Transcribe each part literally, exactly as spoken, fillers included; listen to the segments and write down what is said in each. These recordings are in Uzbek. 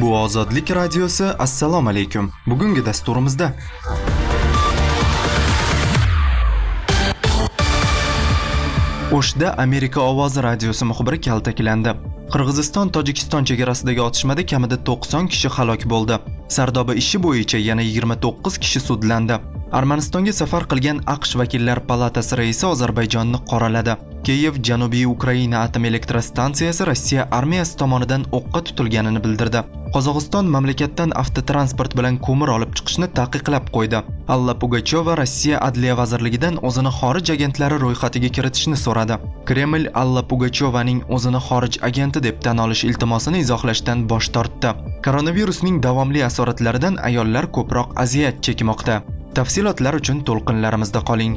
Bu Ozodlik radiosi. Assalomu alaykum. Bugungi dasturimizda O'shda Amerika ovozi radiosi muxbiri kaltaklandi. Qirg'iziston Tojikiston chegarasidagi otishmada kamida to'qson kishi halok bo'ldi. Sardoba ishi bo'yicha yana yigirma to'qqiz kishi sudlandi. Armanistonga safar qilgan AQSh vakillar palatasi raisi Ozarbayjonni qoraladi. Kiyev Janubiy Ukraina atom elektrostansiyasi Rossiya armiyasi tomonidan o'qqa tutilganini bildirdi. Qozog'iston mamlakatdan avtotransport bilan ko'mir olib chiqishni taqiqlab qo'ydi. Alla Pugacheva Rossiya Adliya vazirligidan o'zini xorij agentlari ro'yxatiga kiritishni so'radi. Kreml Alla Pugachevaning o'zini xorij agenti deb tan olish iltimosini izohlashdan bosh tortdi. Koronavirusning davomli asoratlaridan ayollar ko'proq aziyat chekmoqda. Tafsilotlar uchun to'lqinlarimizda qoling.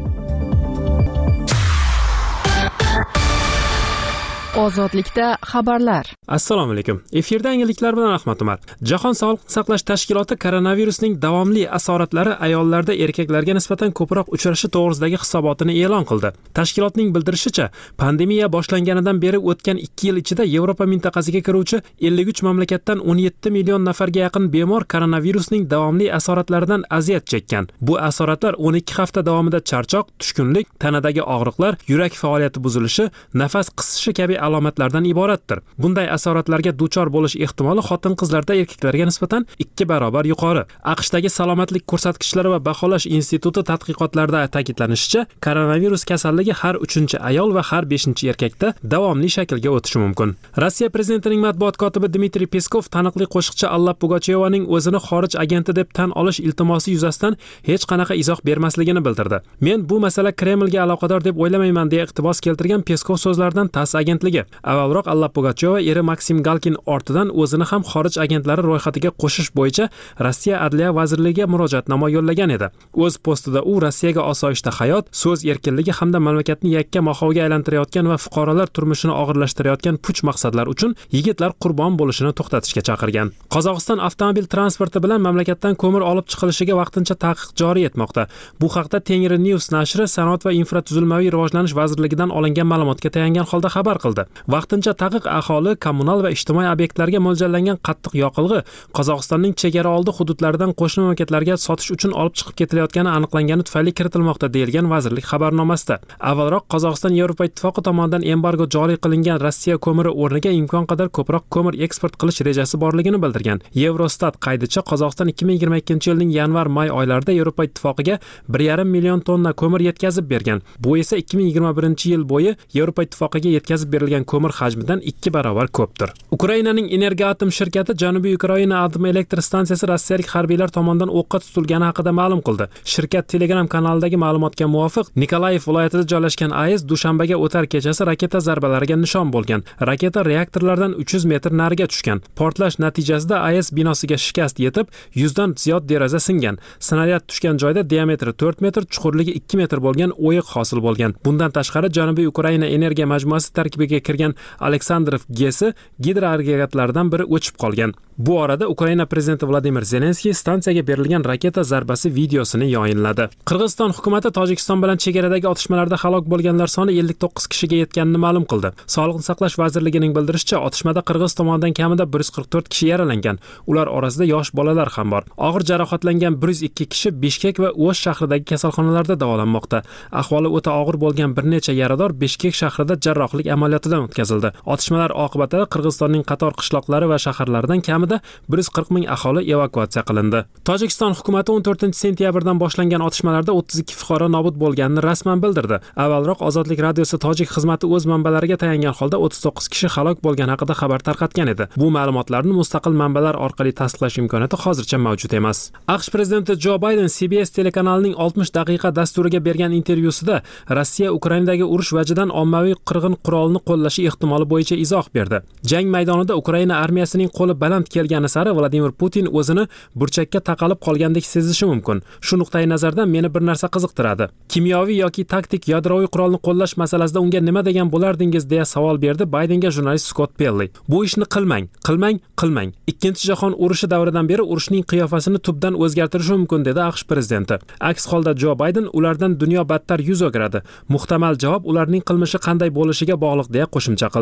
Ozodlikda xabarlar. Assalomu alaykum. Efirda yangiliklar bilan Ahmad Umar. Jahon Sog'liqni saqlash tashkiloti koronavirusning davomli asoratlari ayollarda erkaklarga nisbatan ko'proq uchrashi to'g'risidagi hisobotini e'lon qildi. Tashkilotning bildirishicha, pandemiya boshlanganidan beri o'tgan ikki yil ichida Yevropa mintaqasiga kiruvchi ellik uch mamlakatdan o'n yetti million nafarga yaqin bemor koronavirusning davomli asoratlaridan aziyat chekkan. Bu asoratlar o'n ikki hafta davomida charchoq, tushkunlik, tanadagi og'riqlar, yurak faoliyati buzilishi, nafas qisishi kabi alomatlardan iboratdir. Bunday asoratlarga duchor bo'lish ehtimoli xotin-qizlarda erkaklarga nisbatan ikki barobar yuqori. AQShdagi salomatlik ko'rsatkichlari va baholash instituti tadqiqotlarida ta'kidlanishicha, koronavirus kasalligi har uchinchi ayol va har beshinchi erkakda davomli shaklga o'tishi mumkin. Rossiya prezidentining matbuot kotibi Dmitriy Peskov taniqli qo'shiqchi Alla Pugachevaning o'zini xorij agenti deb tan olish iltimosi yuzasidan hech qanaqa izoh bermasligini bildirdi. Men bu masala Kremlga aloqador deb o'ylamayman deya iqtibos keltirgan Peskov so'zlaridan TASS agentligi. Avvalroq Alla Pugacheva eri Maksim Galkin ortidan o'zini ham xorij agentlari ro'yxatiga qo'shish bo'yicha Rossiya Adliya vazirligiga murojaatnoma yo'llagan edi. O'z postida u Rossiyaga osoyishta hayot, so'z erkinligi hamda mamlakatni yakka mahoga aylantirayotgan va fuqarolar turmushini og'irlashtirayotgan puch maqsadlar uchun yigitlar qurbon bo'lishini to'xtatishga chaqirgan. Qozog'iston avtomobil transporti bilan mamlakatdan ko'mir olib chiqilishiga vaqtincha taqiq joriy etmoqda. Bu haqda Tengri News nashri Sanoat va infratuzilmaviy rivojlanish vazirligidan olingan ma'lumotga tayangan holda xabar qildi. Vaqtincha taqiq aholi, kommunal va ijtimoiy obyektlarga mo'ljallangan qattiq yoqilg'i Qozog'istonning chegara oldi hududlaridan qo'shni mamlakatlarga sotish uchun olib chiqib ketilayotgani aniqlangani tufayli kiritilmoqda deyilgan vazirlik xabarnomasida. Avvalroq Qozog'iston Yevropa ittifoqi tomonidan embargo joriy qilingan Rossiya ko'miri o'rniga imkon qadar ko'proq ko'mir eksport qilish rejasi borligini bildirgan. Eurostat qaydicha Qozog'iston ikki ming yigirma ikkinchi yilning yanvar-may oylarida Yevropa ittifoqiga bir yarim million tonna ko'mir yetkazib bergan. Bu esa ikki ming yigirma birinchi yil bo'yi Yevropa ittifoqiga yetkazib berilgan ko'mir hajmidan ikki barobar ko'pdir. Ukrainaning Energoatom shirkati Janubiy Ukraina atom elektrostansiyasi rossiyalik harbiylar tomonidan o'qqa tutilgani haqida ma'lum qildi. Shirkat Telegram kanalidagi ma'lumotga muvofiq, Nikolayev viloyatida joylashgan AES dushanbaga o'tar kechasi raketa zarbalariga nishon bo'lgan. Raketa reaktorlardan uch yuz metr nariga tushgan. Portlash natijasida AES binosiga shikast yetib, yuzdan ziyod deraza singan. Snaryad tushgan joyda diametri to'rt metr, chuqurligi ikki metr bo'lgan o'yiq hosil bo'lgan. Bundan tashqari Janubiy Ukraina energiya majmuasi tarkibiga kirgan Aleksandrov gesi gidroagregatlaridan biri o'chib qolgan. Bu orada Ukraina prezidenti Vladimir Zelenskiy stansiyaga berilgan raketa zarbasi videosini yayinladi. Qirg'iziston hukumatı Tojikiston bilan chegaradagi otishmalarda halok bo'lganlar soni ellik to'qqiz kishiga yetganini ma'lum qildi. Sog'liqni saqlash vazirligining bildirishicha, otishmada Qirg'iz tomonidan kamida bir yuz qirq to'rt kishi yaralangan. Ular orasida yosh bolalar ham bor. Og'ir jarohatlangan bir yuz ikki kishi Bishkek va O'sh shahridagi kasalxonalarda davolanmoqda. Ahvoli o'ta og'ir bo'lgan bir necha yarador Bishkek shahrida jarrohlik amaliyotidan o'tkazildi. Otishmalar oqibatida Qirg'izistonning qator qishloqlari va shaharlaridan kamida bir yuz qirq ming aholi evakuatsiya qilindi. Tojikiston hukumati o'n to'rtinchi sentyabrdan boshlangan otishmalarda o'ttiz ikki fuqaro nobud bo'lganini rasman bildirdi. Avvalroq Ozodlik radiosi Tojik xizmati o'z manbalariga tayangan holda o'ttiz to'qqiz kishi halok bo'lgani haqida xabar tarqatgan edi. Bu ma'lumotlarni mustaqil manbalar orqali tasdiqlash imkoniyati hozircha mavjud emas. AQSh prezidenti Jo Bayden C B S telekanalining oltmish daqiqa dasturiga bergan intervyusida Rossiya Ukrainadagi urush vajidan ommaviy qirg'in qurolni qo'llashi ehtimoli bo'yicha izoh berdi. Jang maydonida Ukraina armiyasining qo'li baland kelgani sari Vladimir Putin o'zini burchakka taqalib qolgandek sezishi mumkin. Shu nuqtai nazardan meni bir narsa qiziqtiradi. Kimyoviy yoki taktik yadroviy qurolni qo'llash masalasida unga nima degan bo'lardingiz deya savol berdi Baydenga jurnalist Scott Pelley. Bu ishni qilmang, qilmang, qilmang. Ikkinchi jahon urushi davridan beri urushning qiyofasini tubdan o'zgartirishi mumkin dedi AQSh prezidenti. Aks holda Jo Bayden ulardan dunyo battar yuz o'giradi. Muhtamal javob ularning qilmishi qanday bo'lishiga bog'liq deya qo'shimcha qildi.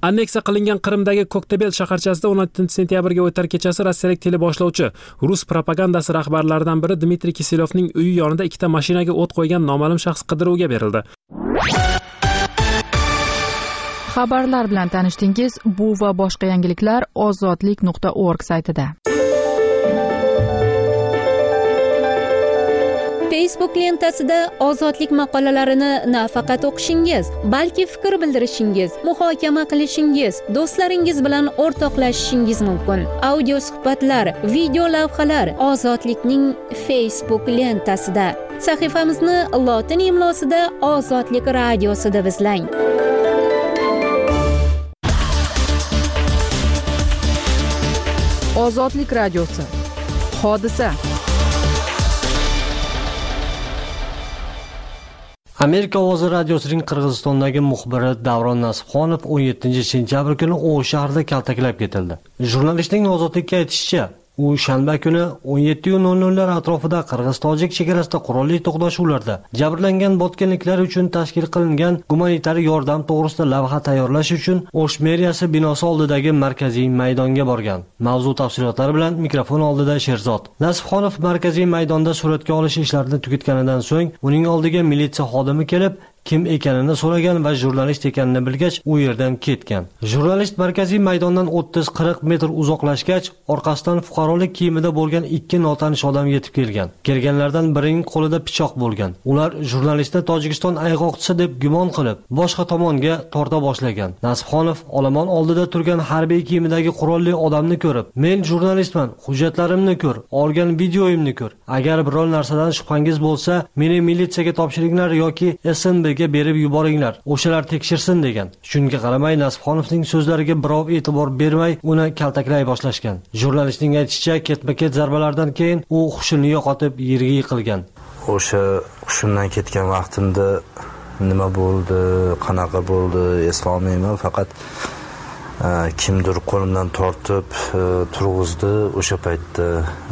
Anneksiya qilingan Qrimdagi Koktebel shaharchasida o'n oltinchi sentyabrga o'tar kechasi rossiyalik teleboshlovchi rus propagandasi rahbarlaridan biri Dmitriy Kiselyovning uyi yonida ikkita mashinaga o't qo'ygan noma'lum shaxs qidiruvga berildi. Xabarlar bilan tanishdingiz. Bu va boshqa yangiliklar ozodlik nuqta org saytida. Facebook lentasida ozodlik maqolalarini nafaqat o'qishingiz, balki fikr bildirishingiz, muhokama qilishingiz, do'stlaringiz bilan o'rtoqlashishingiz mumkin. Audio suhbatlar, video lavhalar ozodlikning Facebook lentasida. Sahifamizni lotin imlosida Ozodlik radiosi deb izlang. Ozodlik radiosi. Hodisa. Amerika ovozi radiosining Qirg'izistondagi muxbiri Davron Nasibxonov o'n yettinchi sentyabr kuni O'sh shahrida kaltaklab ketildi. Jurnalistning ozodlikka aytishicha, u shanba kuni o'n yetti nol nollar atrofida Qirg'iz-Tojik chegarasida qurolli to'qnashuvlarda jabrlangan botganliklar uchun tashkil qilingan gumanitar yordam to'g'risida lavha tayyorlash uchun O'sh meriyasi binosi oldidagi markaziy maydonga borgan. Mavzu tafsilotlari bilan mikrofon oldida Sherzod. Nasibxonov markaziy maydonda suratga olish ishlarini tugatganidan so'ng uning oldiga militsiya xodimi kelib, kim ekanini so'ragan va jurnalist ekanini bilgach, u yerdan ketgan. Jurnalist markaziy maydondan o'ttiz qirq metr uzoqlashgach, orqasidan fuqarolik kiyimida bo'lgan ikki notanish odam yetib kelgan. Kelganlardan birining qo'lida pichoq bo'lgan. Ular jurnalistni Tojikiston ayg'oqchisi deb gumon qilib, boshqa tomonga torta boshlagan. Nasibxonov olomon oldida turgan harbiy kiyimidagi qurolli odamni ko'rib, "Men jurnalistman, hujjatlarimni ko'r, olgan videoyimni ko'r. Agar biror narsadan shubhangiz bo'lsa, meni militsiyaga topshiringlar yoki S N B ga berib yuboringlar, o'shalar tekshirsin" degan. Shunga qaramay Nasibxonovning so'zlariga birov e'tibor bermay, uni kaltaklay boshlashgan. Jurnalistning aytishicha, ketma-ket zarbalardan keyin u hushini yo'qotib, yerga yiqilgan. O'sha hushimdan ketgan vaqtimda nima bo'ldi, qanaqa bo'ldi eslolmayman, faqat kimdir qo'limdan tortib turg'izdi. O'sha paytda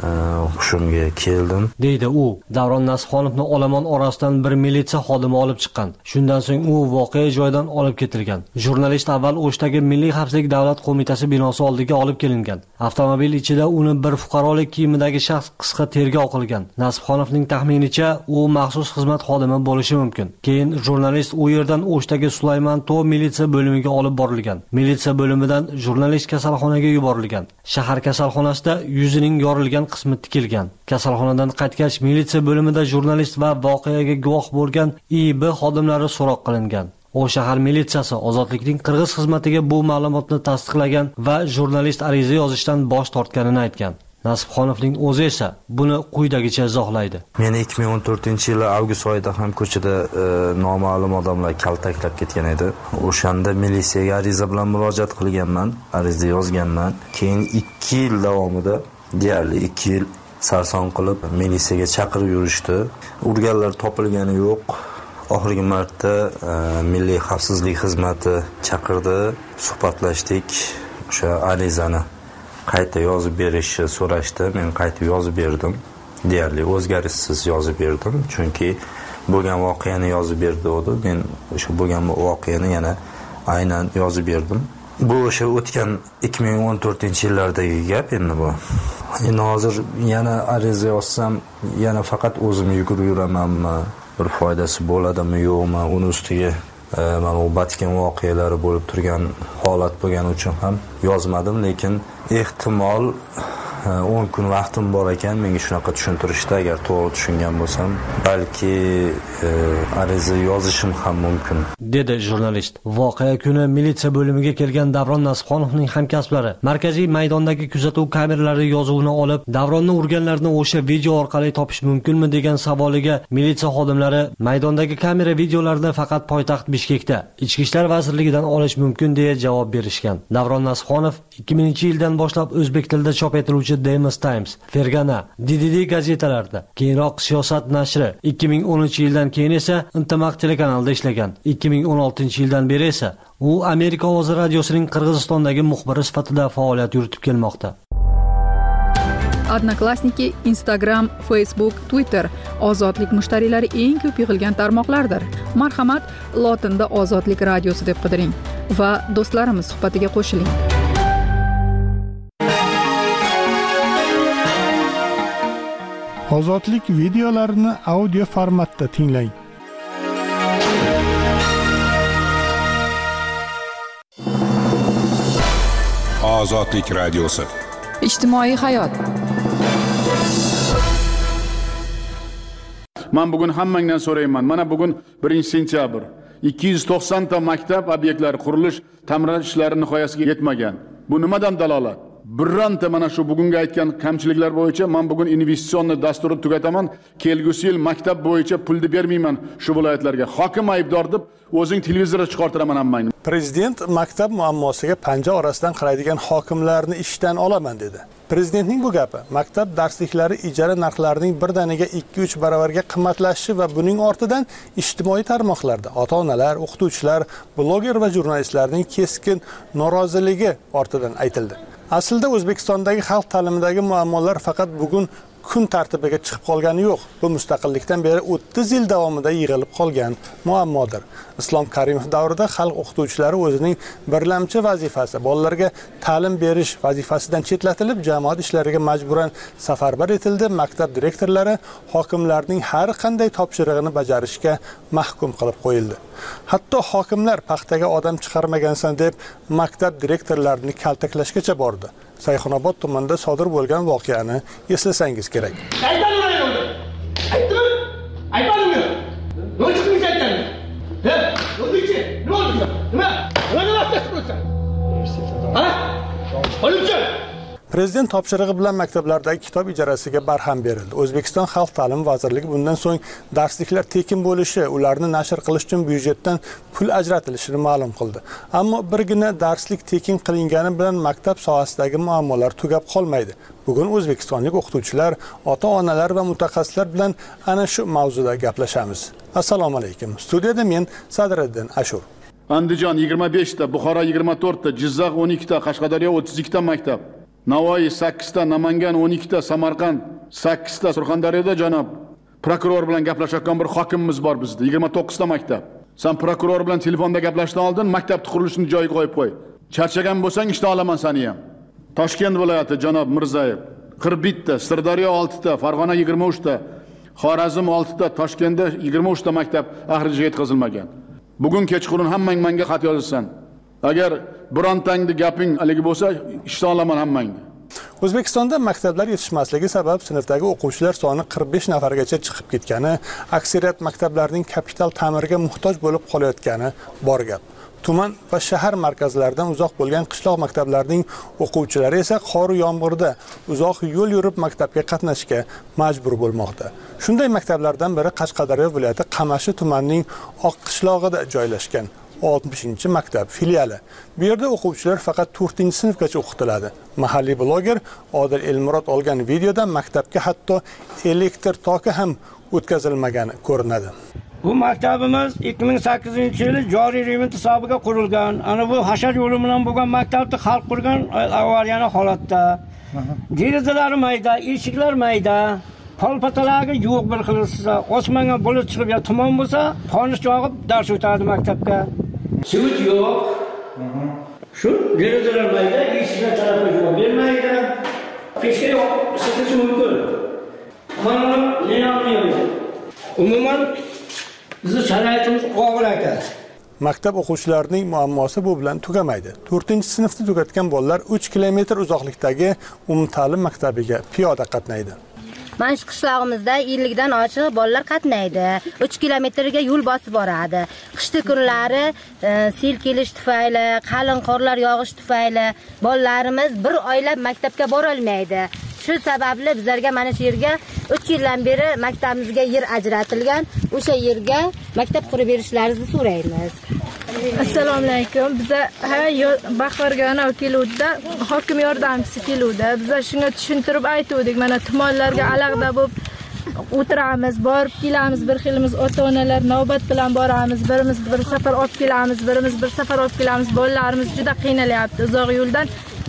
hushimga keldim, deydi u. Davron Nasibxonovni olomon orasidan bir militsiya xodimi olib chiqqan. Shundan so'ng u voqea joyidan olib ketilgan. Jurnalist avval O'shdagi Milliy xavfsizlik davlat qo'mitasi binosi oldiga olib kelingan. Avtomobil ichida uni bir fuqarolik kiyimidagi shaxs qisqa tergov qilgan. Nasibxonovning taxminicha, u maxsus xizmat xodimi bo'lishi mumkin. Keyin jurnalist u yerdan O'shdagi Sulaymon Tov militsiya bo'limiga olib borilgan. Militsiya bo'limi jurnalist kasalxonaga yuborilgan. Shahar kasalxonasida yuzining yorilgan qismi tikilgan. Kasalxonadan qaytgach, militsiya bo'limida jurnalist va voqeaga guvoh bo'lgan I B xodimlari so'roq qilingan. O shahar militsiyasi ozodlikning Qirg'iz xizmatiga bu ma'lumotni tasdiqlagan va jurnalist ariza yozishdan bosh tortganini aytgan. Nasibxonovning o'zi esa buni quyidagicha izohlaydi. Meni ikki ming o'n to'rtinchi yil avgust oyida ham ko'chada e, noma'lum odamlar kaltaklab ketgan edi. O'shanda militsiyaga ariza bilan murojaat qilganman, ariza yozganman. Keyin ikki yil davomida, deyarli ikki yil sarson qilib militsiyaga chaqirib yurishdi. Urganlar topilgani yo'q. Oxirgi marta e, Milliy xavfsizlik xizmati chaqirdi, suhbatlashdik. O'sha arizani qayta yozib berishni so'rashdi. Men qayta yozib berdim. Deyarli o'zgarishsiz yozib berdim, chunki bo'lgan voqeani yozib berdi edi. Men o'sha bo'lgan voqeani yana aynan yozib berdim. Bu o'sha o'tgan ikki ming o'n to'rtinchi yillardagi gap endi bu. Endi hozir yana ariza yozsam, yana faqat o'zim yugurib yuramanmi? Bir foydasi bo'ladimi, yo'qmi? Uni ustiga mana u Batken voqealari bo'lib turgan holat bo'lgani uchun ham yozmadim, lekin ehtimol o'n kun vaqtim bor ekan menga shunaqa tushuntirishdi. Agar to'g'ri tushungan bo'lsam, balki e, ariza yozishim ham mumkin, dedi jurnalist. Voqea kuni militsiya bo'limiga kelgan Davron Nasibxonovning hamkasblari markaziy maydondagi kuzatuv kameralari yozuvini olib, Davronni urganlarni o'sha video orqali topish mumkinmi degan savoliga militsiya xodimlari maydondagi kamera videolarini faqat poytaxt Bishkekda Ichki ishlar vazirligidan olish mumkin deya javob berishgan. Davron Nasibxonov ikki mingchi yildan boshlab o'zbek tilida chop etiluvchi Demis Times, Fergana, D D D gazetalarida, keyinroq Siyosat nashri, ikki ming o'ninchi yildan keyin esa Intimaq telekanalida ishlagan. ikki ming o'n oltinchi yildan beri esa u Amerika ovozi radiosining Qirg'izistondagi muxbiri sifatida faoliyat yuritib kelmoqda. Odnoklassniki, Instagram, Facebook, Twitter ozodlik mushtariylari eng ko'p yig'ilgan tarmoqlardir. Marhamat, lotinda Ozodlik radiosi deb qidiring va do'stlarimiz suhbatiga qo'shiling. Ozodlik videolarini audio formatda tinglang. Ozodlik radiosi. Ijtimoiy hayot. Men bugun hammangdan so'rayman. Mana bugun birinchi sentyabr. ikki yuz to'qson ta maktab obyektlari qurilish, ta'mirlash ishlari nihoyasiga yetmagan. Bu nimadan dalolat? Birranta mana shu bugungi aytgan kamchiliklar bo'yicha men bugun investitsion dasturni tugataman. Kelgusi yil maktab bo'yicha pulni bermayman shu viloyatlarga. Hokim aybdor deb o'zing televizorga chiqartiraman hammangni. Prezident maktab muammosiga panja orasidan qaraydigan hokimlarni ishdan olaman dedi. Prezidentning bu gapi maktab darsliklari ijara narxlarining birdaniga ikki uch baravarga qimmatlashishi va buning ortidan ijtimoiy tarmoqlarda ota-onalar, o'qituvchilar, bloger va jurnalistlarning keskin noroziligi ortidan aytildi. Aslida O'zbekistondagi xalq ta'limidagi muammolar faqat bugun kun tartibiga chiqib qolgani yo'q. Bu mustaqillikdan beri o'ttiz yil davomida yig'ilib qolgan muammodir. Islom Karimov davrida xalq o'qituvchilari o'zining birlamchi vazifasi bolalarga ta'lim berish vazifasidan chetlatilib, jamoat ishlariga majburan safarbar etildi. Maktab direktorlari hokimlarning har qanday topshirig'ini bajarishga mahkum qilib qo'yildi. Hatto hokimlar paxtaga odam chiqarmagansan deb maktab direktorlarini kaltaklashgacha bordi. Sayxunobod tumanida sodir bo'lgan voqeani eslasangiz kerak. Aytmadim unda. Aytdim. Aytmadimmi? Nima chiqib aytding? Ha? O'zingchi, nima oldi? Nima? Nima vaqtda bo'lsan? Ha? Olibchi. Prezident topshirig'i bilan maktablardagi kitob ijarasiga barham berildi. O'zbekiston Xalq ta'limi vazirligi bundan so'ng darsliklar tekin bo'lishi, ularni nashr qilish uchun byudjetdan pul ajratilishini ma'lum qildi. Ammo birgina darslik tekin qilingani bilan maktab sohasidagi muammolar tugab qolmaydi. Bugun o'zbekistonlik o'qituvchilar, ota-onalar va mutaxassislar bilan ana shu mavzuda gaplashamiz. Assalomu alaykum. Studiyada men Sadriddin Ashur. Andijon yigirma besh ta, Buxoro yigirma to'rt ta, Jizzax o'n ikki ta, Qashqadaryo o'ttiz ikki ta maktab. Navoiy sakkiz ta, Namangan o'n ikki ta, Samarqand sakkiz ta, Surxondaryoda janob prokuror bilan gaplashayotgan bir hokimimiz bor bizda, yigirma to'qqiz ta maktab. Sen prokuror bilan telefonda gaplashdan oldin maktab qurilishini joyiga qo'yib qo'y. Charchagan bo'lsang ishdan olaman seni ham. Toshkent viloyati janob Mirzayev qirq bitta ta, Sirdaryo olti ta, Farg'ona yigirma uch ta, Xorazm olti ta, Toshkentda yigirma uch ta maktab axiriga yetkazilmagan. Bugun kechqurun hammang menga xat yozsan. Agar birontangni gaping haligi bo'lsa, ishdan olaman hammangni. O'zbekistonda maktablar yetishmasligi sabab sinfdagi o'quvchilar soni qirq besh nafargacha chiqib ketgani, aksariyat maktablarning kapital ta'mirga muhtoj bo'lib qolayotgani bor gap. Tuman va shahar markazlaridan uzoq bo'lgan qishloq maktablarining o'quvchilari esa qor va yomg'irda uzoq yo'l yurib maktabga qatnashga majbur bo'lmoqda. Shunday maktablardan biri Qashqadaryo viloyati Qamashi tumanining Oqqishlog'ida joylashgan oltmishinchi maktab filiali. Bu yerda o'quvchilar faqat to'rtinchi sinfgacha o'qitiladi. Mahalliy bloger Odil Elmurod olgan videoda maktabga hatto elektr toki ham o'tkazilmagani ko'rinadi. Bu maktabimiz ikki ming sakkizinchi yili joriy remont hisobiga qurilgan. Ana bu hashar yo'li bilan bo'lgan maktabni xalq qurgan avariyani holatda. Derazalari mayda, eshiklar mayda. Polpatalarga yo'q bir xilsa, osmonga bulut chiqib ya tuman bo'lsa, qonish jog'ib dars o'tadi maktabga. Suv yo'q. Shu derazalar mayda, eshiklar tarafga yo'q bermaydi. Peshka yo'q, isitish mumkin. Mana nima olmaymiz. Umuman bizning sharoitimiz og'ir ekan. Maktab o'quvchilarining muammosi bu bilan tugamaydi. to'rtinchi sinfni tugatgan bolalar uch kilometr uzoqlikdagi umumta'lim maktabiga piyoda qatnaydi. Mana shu qishlog'imizda ellikdan oshiq bolalar qatnaydi. uch kilometrga yo'l bosib boradi. Qishda kunlari sel kelish tufayli, qalin qorlar yog'ish tufayli bolalarimiz bir oylab maktabga bora olmaydi. Shu sababli bizlarga mana shu yerga uch yildan beri maktabimizga yer ajratilgan. O'sha yerga maktab qurib berishlaringizni so'raymiz. Assalomu alaykum. Biza ha Baxorgana keluvdi, hokim yordamchisi keluvdi. Biza shunga tushuntirib aytuvdik. Mana tumanlarga alohida bo'lib o'tiramiz, borib kelamiz, bir xilimiz ota-onalar navbat bilan boramiz. Birimiz bir safar olib kelamiz, birimiz bir safar olib kelamiz. Bolalarimiz juda qiynalyapti. Uzoq yo'ldan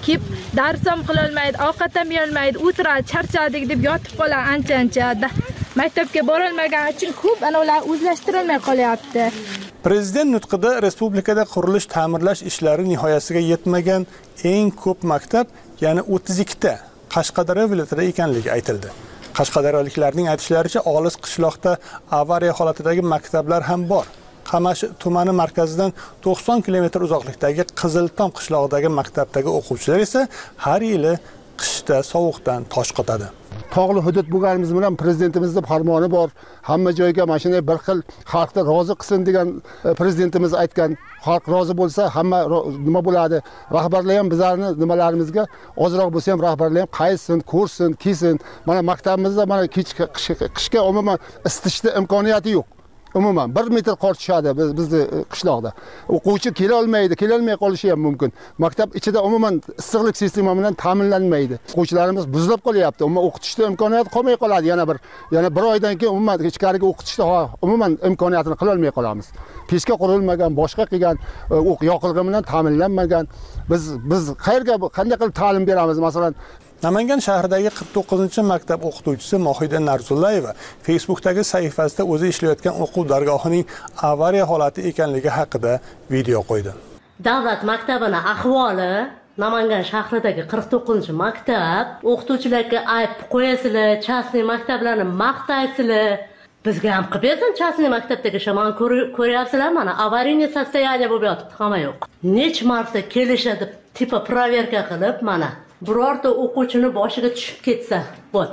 kelib dars ham qila olmaydi, ovqat ham yeyolmaydi, o'tiradi, charchadik deb yotib qoladi ancha-ancha. Maktabga bora olmagani uchun ko'p ana ular o'zlashtirilmay qolyapti. Prezident nutqida respublikada qurilish ta'mirlash ishlari nihoyasiga yetmagan eng ko'p maktab, ya'ni o'ttiz ikkita Qashqadaryo viloyatida ekanligi aytildi. Qashqadaryoliklarning aytishlaricha, olis qishloqda avariya holatidagi maktablar ham bor. Qamashi tumani markazidan to'qson kilometr uzoqlikdagi Qiziltom qishlog'idagi maktabdagi o'quvchilar esa har yili qishda sovuqdan tosh qotadi. Tog'li hudud bo'lganimiz bilan prezidentimizning farmoni bor. Hamma joyga mashina bir xil xalqni rozi qilsin degan prezidentimiz aytgan. Xalq rozi bo'lsa hamma nima bo'ladi? Rahbarlar ham bizlarni nimalarimizga ozroq bo'lsa ham rahbarlar ham qaytsin, ko'rsin, kiysin. Mana maktabimizda mana qishga umuman isitishda imkoniyati yo'q. Umuman bir metr qor tushadi biz bizni qishloqda. O'quvchi kela olmaydi, kela olmay qolishi ham mumkin. Maktab ichida umuman issiqlik sistemi bilan ta'minlanmaydi. O'quvchilarimiz buzilib qolyapti. Umuman o'qitishda imkoniyat qolmay qoladi. Yana bir yana bir oydan keyin umuman ichkariga o'qitishda umuman imkoniyatini qila olmay qolamiz. Pechka qurilmagan, boshqa qilgan, o'q yoqilg'i bilan ta'minlanmagan. Biz biz qayerga qanday qilib ta'lim beramiz? Masalan, Namangan shahridagi qirq to'qqizinchi maktab o'qituvchisi Mohida Narzullayeva Facebookdagi sahifasida o'zi ishlayotgan o'quv dargohining avariya holati ekanligi haqida video qo'ydi. Davlat maktabining ahvoli Namangan shahridagi qirq to'qqizinchi maktab, o'qituvchilarga ayb qo'yasizlar, chasniy maktablarni maqtaysizlar. Bizga ham qilib bersin, chasniy maktabdagi shamon ko'ryapsizlar, mana avariya sostoyaniya bo'lib yotibdi, hamma yo'q. Nech marta kelishadi, tipa proverka qilib, mana birorta o'quvchini boshiga tushib ketsa, bo't.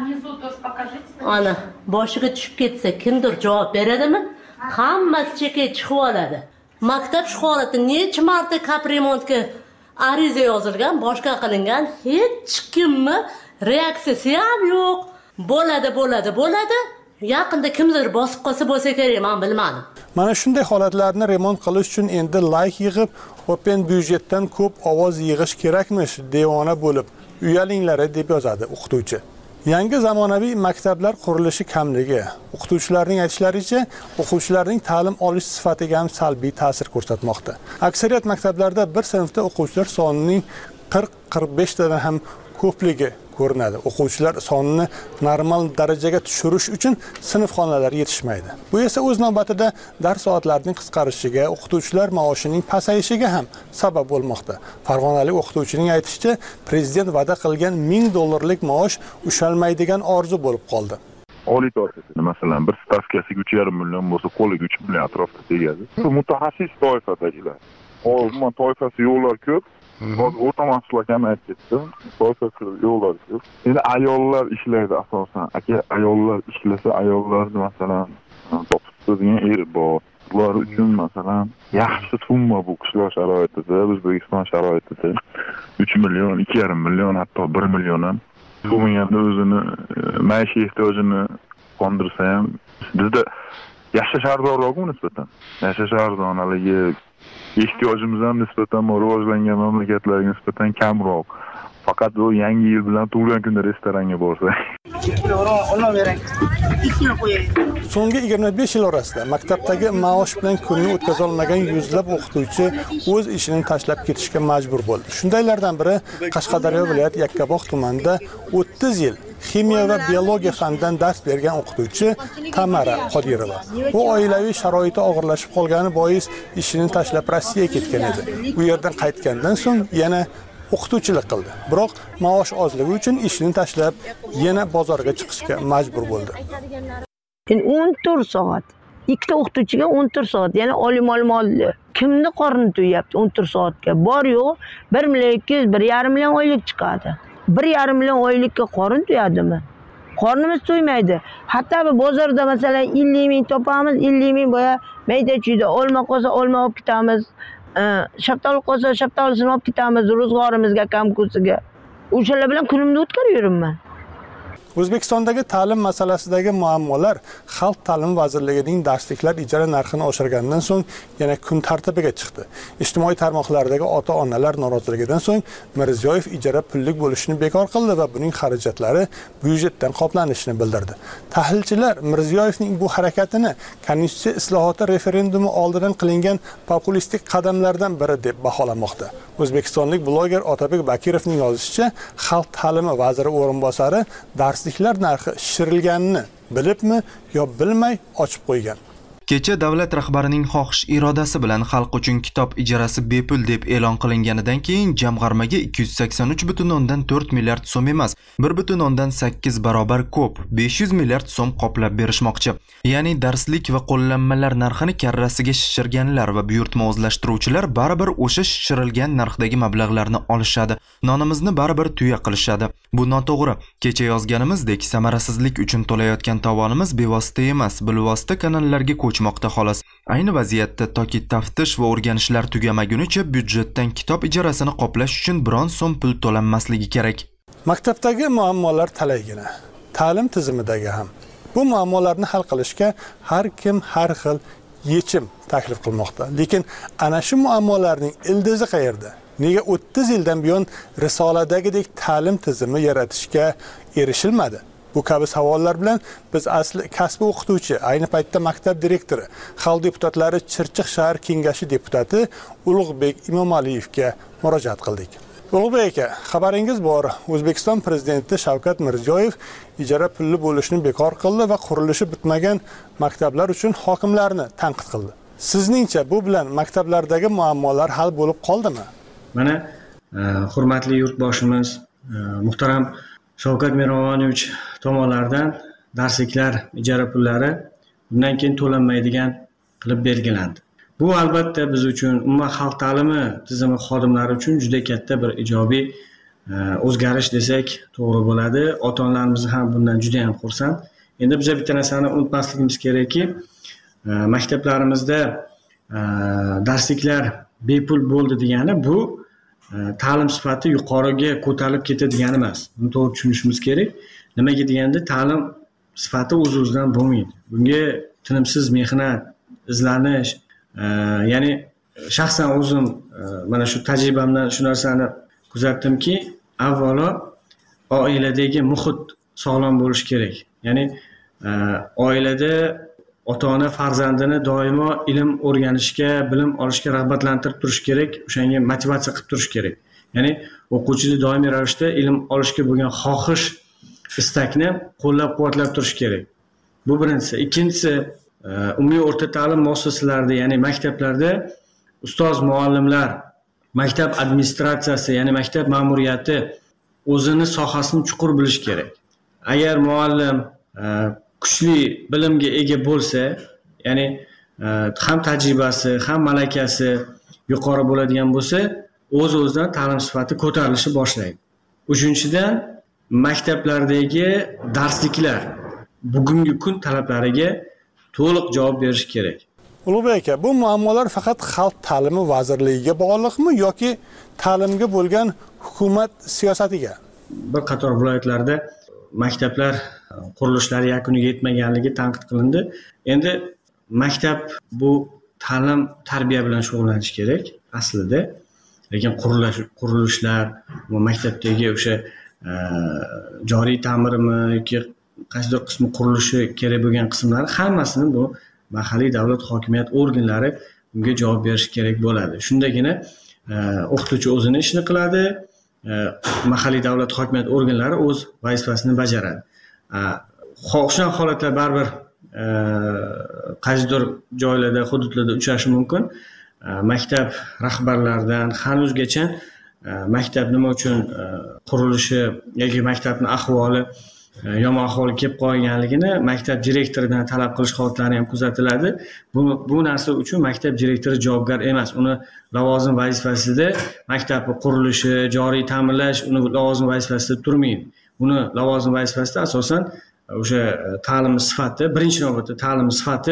Ana, boshiga tushib ketsa, kimdir javob beradimi? Hammasi chekay chiqib oladi. Maktab shu holatda necha marta kapremontga ariza yozilgan, boshqa qilingan, hech kimni reaksiyasi ham yo'q. Bo'ladi, bo'ladi, bo'ladi. Yaqinda kimdir bosib qolsa bo'lsa kerak, men bilmadim. Mana shunday holatlarni remont qilish uchun endi like yig'ib, open byudjetdan ko'p ovoz yig'ish kerakmish, devona bo'lib. Uyalinglar deb yozadi o'qituvchi. Yangi zamonaviy maktablar qurilishi kamligi, o'qituvchilarning aytishlaricha, o'quvchilarning ta'lim olish sifatiga ham salbiy ta'sir ko'rsatmoqda. Aksariyat maktablarda bir sinfda o'quvchilar sonining qirq qirq besh tadan ham ko'pligi ko'rinadi. O'quvchilar sonini normal darajaga tushirish uchun sinf xonalari yetishmaydi. Bu esa o'z navbatida dars soatlarining qisqarishiga, o'qituvchilar maoshining pasayishiga ham sabab bo'lmoqda. Farg'onalik o'qituvchining aytishicha, prezident va'da qilgan ming dollarlik maosh ushalmaydigan orzu bo'lib qoldi. Oliy toifasida masalan bir stavkasiga uch yarim million bo'lsa, qo'liga uch million atrofida tegadi. Bu mutaxassis toifadagilar. Umuman toifasi yo'qlar ko'p. Hozir o'rta mahsullar kamayib ketdi. Toifasi yo'qlar ko'p. Endi ayollar ishlaydi asosan. Aka ayollar ishlasa, ayollarni masalan topib er bor. Bular uchun masalan yaxshi summa bu qishloq sharoitida, O'zbekiston sharoitida uch million, ikki yarim million, hatto bir million ham bo'lmaganda o'zini maishiy ehtiyojini qondirsa ham bizda yashash arzonroqmi nisbatan? Yashash arzonligi ehtiyojimizdan nisbatan rivojlangan mamlakatlarga nisbatan kamroq. Faqat bu yangi yil bilan tug'ilgan kunda restoranga borsa. So'nggi yigirma besh yil orasida maktabdagi maosh bilan kunni o'tkaza olmagan yuzlab o'qituvchi o'z ishini tashlab ketishga majbur bo'ldi. Shundaylardan biri Qashqadaryo viloyat Yakkabog' tumanida o'ttiz yil ximiya va biologiya fanidan dars bergan o'qituvchi Tamara Qodirova. U oilaviy sharoiti og'irlashib qolgani bois ishini tashlab Rossiyaga ketgan edi. U yerdan qaytgandan so'ng yana o'qituvchilik qildi. Biroq maosh ozligi uchun ishini tashlab yana bozorga chiqishga majbur bo'ldi. o'n to'rt soat. Ikkita o'qituvchiga o'n to'rt soat, ya'ni oliy ma'lumotli. Kimni qorni to'yapti o'n to'rt soatga? Bor yo'q, bir million ikki yuz, bir yarim million oylik chiqadi. bir yarim million oylikka qorin to'yadimi? Qornimiz to'ymaydi. Hatto bu bozorda masalan ellik ming topamiz, ellik ming boya mayda-chuyda olma qolsa olma olib ketamiz. Shaftoli qolsa shaftolisini olib ketamiz ro'zg'orimizga, kamkusiga. O'shalar bilan kunimni o'tkazib yuribman. O'zbekistondagi ta'lim masalasidagi muammolar Xalq ta'limi vazirligining darsliklar ijara narxini oshirgandan so'ng yana kun tartibiga chiqdi. Ijtimoiy tarmoqlardagi ota-onalar noroziligidan so'ng Mirziyoyev ijara pullik bo'lishini bekor qildi va buning xarajatlari byudjetdan qoplanishini bildirdi. Tahlilchilar Mirziyoyevning bu harakatini konstitutsiya islohoti referendumi oldidan qilingan populistik qadamlardan biri deb baholamoqda. O'zbekistonlik bloger Otabek Bakirovning yozishicha, Xalq ta'limi vaziri o'rinbosari darsliklar narxi shishirilganini bilibmi yo bilmay ochib qo'ygan. Kecha davlat rahbarining xohish irodasi bilan xalq uchun kitob ijarasi bepul deb e'lon qilinganidan keyin jamg'armaga ikki yuz sakson uch butun o'ndan to'rt milliard so'm emas, bir butun o'ndan sakkiz barobar ko'p, besh yuz milliard so'm qoplab berishmoqchi. Ya'ni darslik va qo'llanmalar narxini karrasiga shishirganlar va buyurtma o'zlashtiruvchilar baribir o'sha shishirilgan narxdagi mablag'larni olishadi. Nonimizni baribir tuya qilishadi. Bu noto'g'ri. Kecha yozganimizdek, samarasizlik uchun to'layotgan tovonimiz bevosita emas, bilvosita kanallarga ko'chmoqda xolos. Ayni vaziyatda toki taftish va o'rganishlar tugamagunicha byudjetdan kitob ijarasini qoplash uchun biron so'm pul to'lanmasligi kerak. Maktabdagi muammolar talaygina, ta'lim tizimidagi ham. Bu muammolarni hal qilishga har kim har xil yechim taklif qilmoqda. Lekin ana shu muammolarning ildizi qayerda? Nega o'ttiz yildan buyon risoladagidek ta'lim tizimi yaratishga erishilmadi? Bu kabi savollar bilan biz asli kasbi o'qituvchi, ayni paytda maktab direktori, xalq deputatlari Chirchiq shahar kengashi deputati Ulug'bek Imomaliyevga murojaat qildik. Ulug'bek aka, xabaringiz bor, O'zbekiston prezidenti Shavkat Mirziyoyev ijara pulli bo'lishni bekor qildi va qurilishi bitmagan maktablar uchun hokimlarni tanqid qildi. Sizningcha bu bilan maktablardagi muammolar hal bo'lib qoldimi? Mana hurmatli yurtboshimiz, muhtaram Shavkat Miromonovich tomonidan darsliklar ijara pullari bundan keyin to'lanmaydigan qilib belgilandi. Bu albatta biz uchun, umuman xalq ta'limi tizimi xodimlari uchun juda katta bir ijobiy o'zgarish desak to'g'ri bo'ladi. Ota-onalarimiz ham bundan juda ham xursand. Endi biz bitta narsani unutmasligimiz kerakki, maktablarimizda darsliklar bepul bo'ldi degani bu ta'lim sifati yuqoriga ko'tarilib ketadigan emas. Buni to'g'ri tushunishimiz kerak. Nimaga deganda ta'lim sifati o'z-o'zidan bo'lmaydi. Bunga tinimsiz mehnat, izlanish, ya'ni shaxsan o'zim mana shu tajribamdan shu narsani kuzatdimki, avvalo oiladagi muhit sog'lom bo'lishi kerak. Ya'ni oilada ota-ona farzandini doimo ilm o'rganishga, bilim olishga rag'batlantirib turish kerak, o'shanga motivatsiya qilib turish kerak. Ya'ni o'quvchini doimiy ravishda ilm olishga bo'lgan xohish, istakni qo'llab-quvvatlab turish kerak. Bu birinchisi. Ikkinchisi, umumiy o'rta ta'lim muassasalarida, ya'ni maktablarda ustoz muallimlar, maktab administratsiyasi, ya'ni maktab ma'muriyati o'zini sohasini chuqur bilish kerak. Agar muallim kuchli bilimga ega bo'lsa, ya'ni ham tajribasi, ham malakasi yuqori bo'ladigan bo'lsa, o'z-o'zidan ta'lim sifati ko'tarilishi boshlaydi. Uchinchidan, maktablardagi darsliklar bugungi kun talablariga to'liq javob berish kerak. Ulug'bek aka, bu muammolar faqat Xalq ta'limi vazirligiga bog'liqmi yoki ta'limga bo'lgan hukumat siyosatiga? Bir qator viloyatlarda maktablar qurilishlari yakuniga yetmaganligi tanqid qilindi. Endi maktab bu ta'lim, tarbiya bilan shug'ullanish kerak aslida. Lekin qurilish qurilishlar va maktabdagi o'sha joriy ta'mirimi yoki qaysidir qismi qurilishi kerak bo'lgan qismlar hammasini bu mahalliy davlat hokimiyat organlari bunga javob berish kerak bo'ladi. Shundagina o'qituvchi o'zini ishini qiladi, mahalliy davlat hokimiyat organlari o'z vazifasini bajaradi. O'shan holatlar baribir qaysidir joylarda, hududlarda uchrashi mumkin. Maktab rahbarlaridan hanuzgacha maktab nima uchun qurilishi yoki maktabning ahvoli yomon ahvolga kelib qolganligini maktab direktoridan talab qilish holatlari ham kuzatiladi. Bu bu narsa uchun maktab direktori javobgar emas. Uni lavozim vazifasida maktabni qurilishi, joriy ta'minlash uni lavozim vazifasida turmaydi. Uni lavozim vazifasida asosan o'sha ta'lim sifati, birinchi navbatda ta'lim sifati,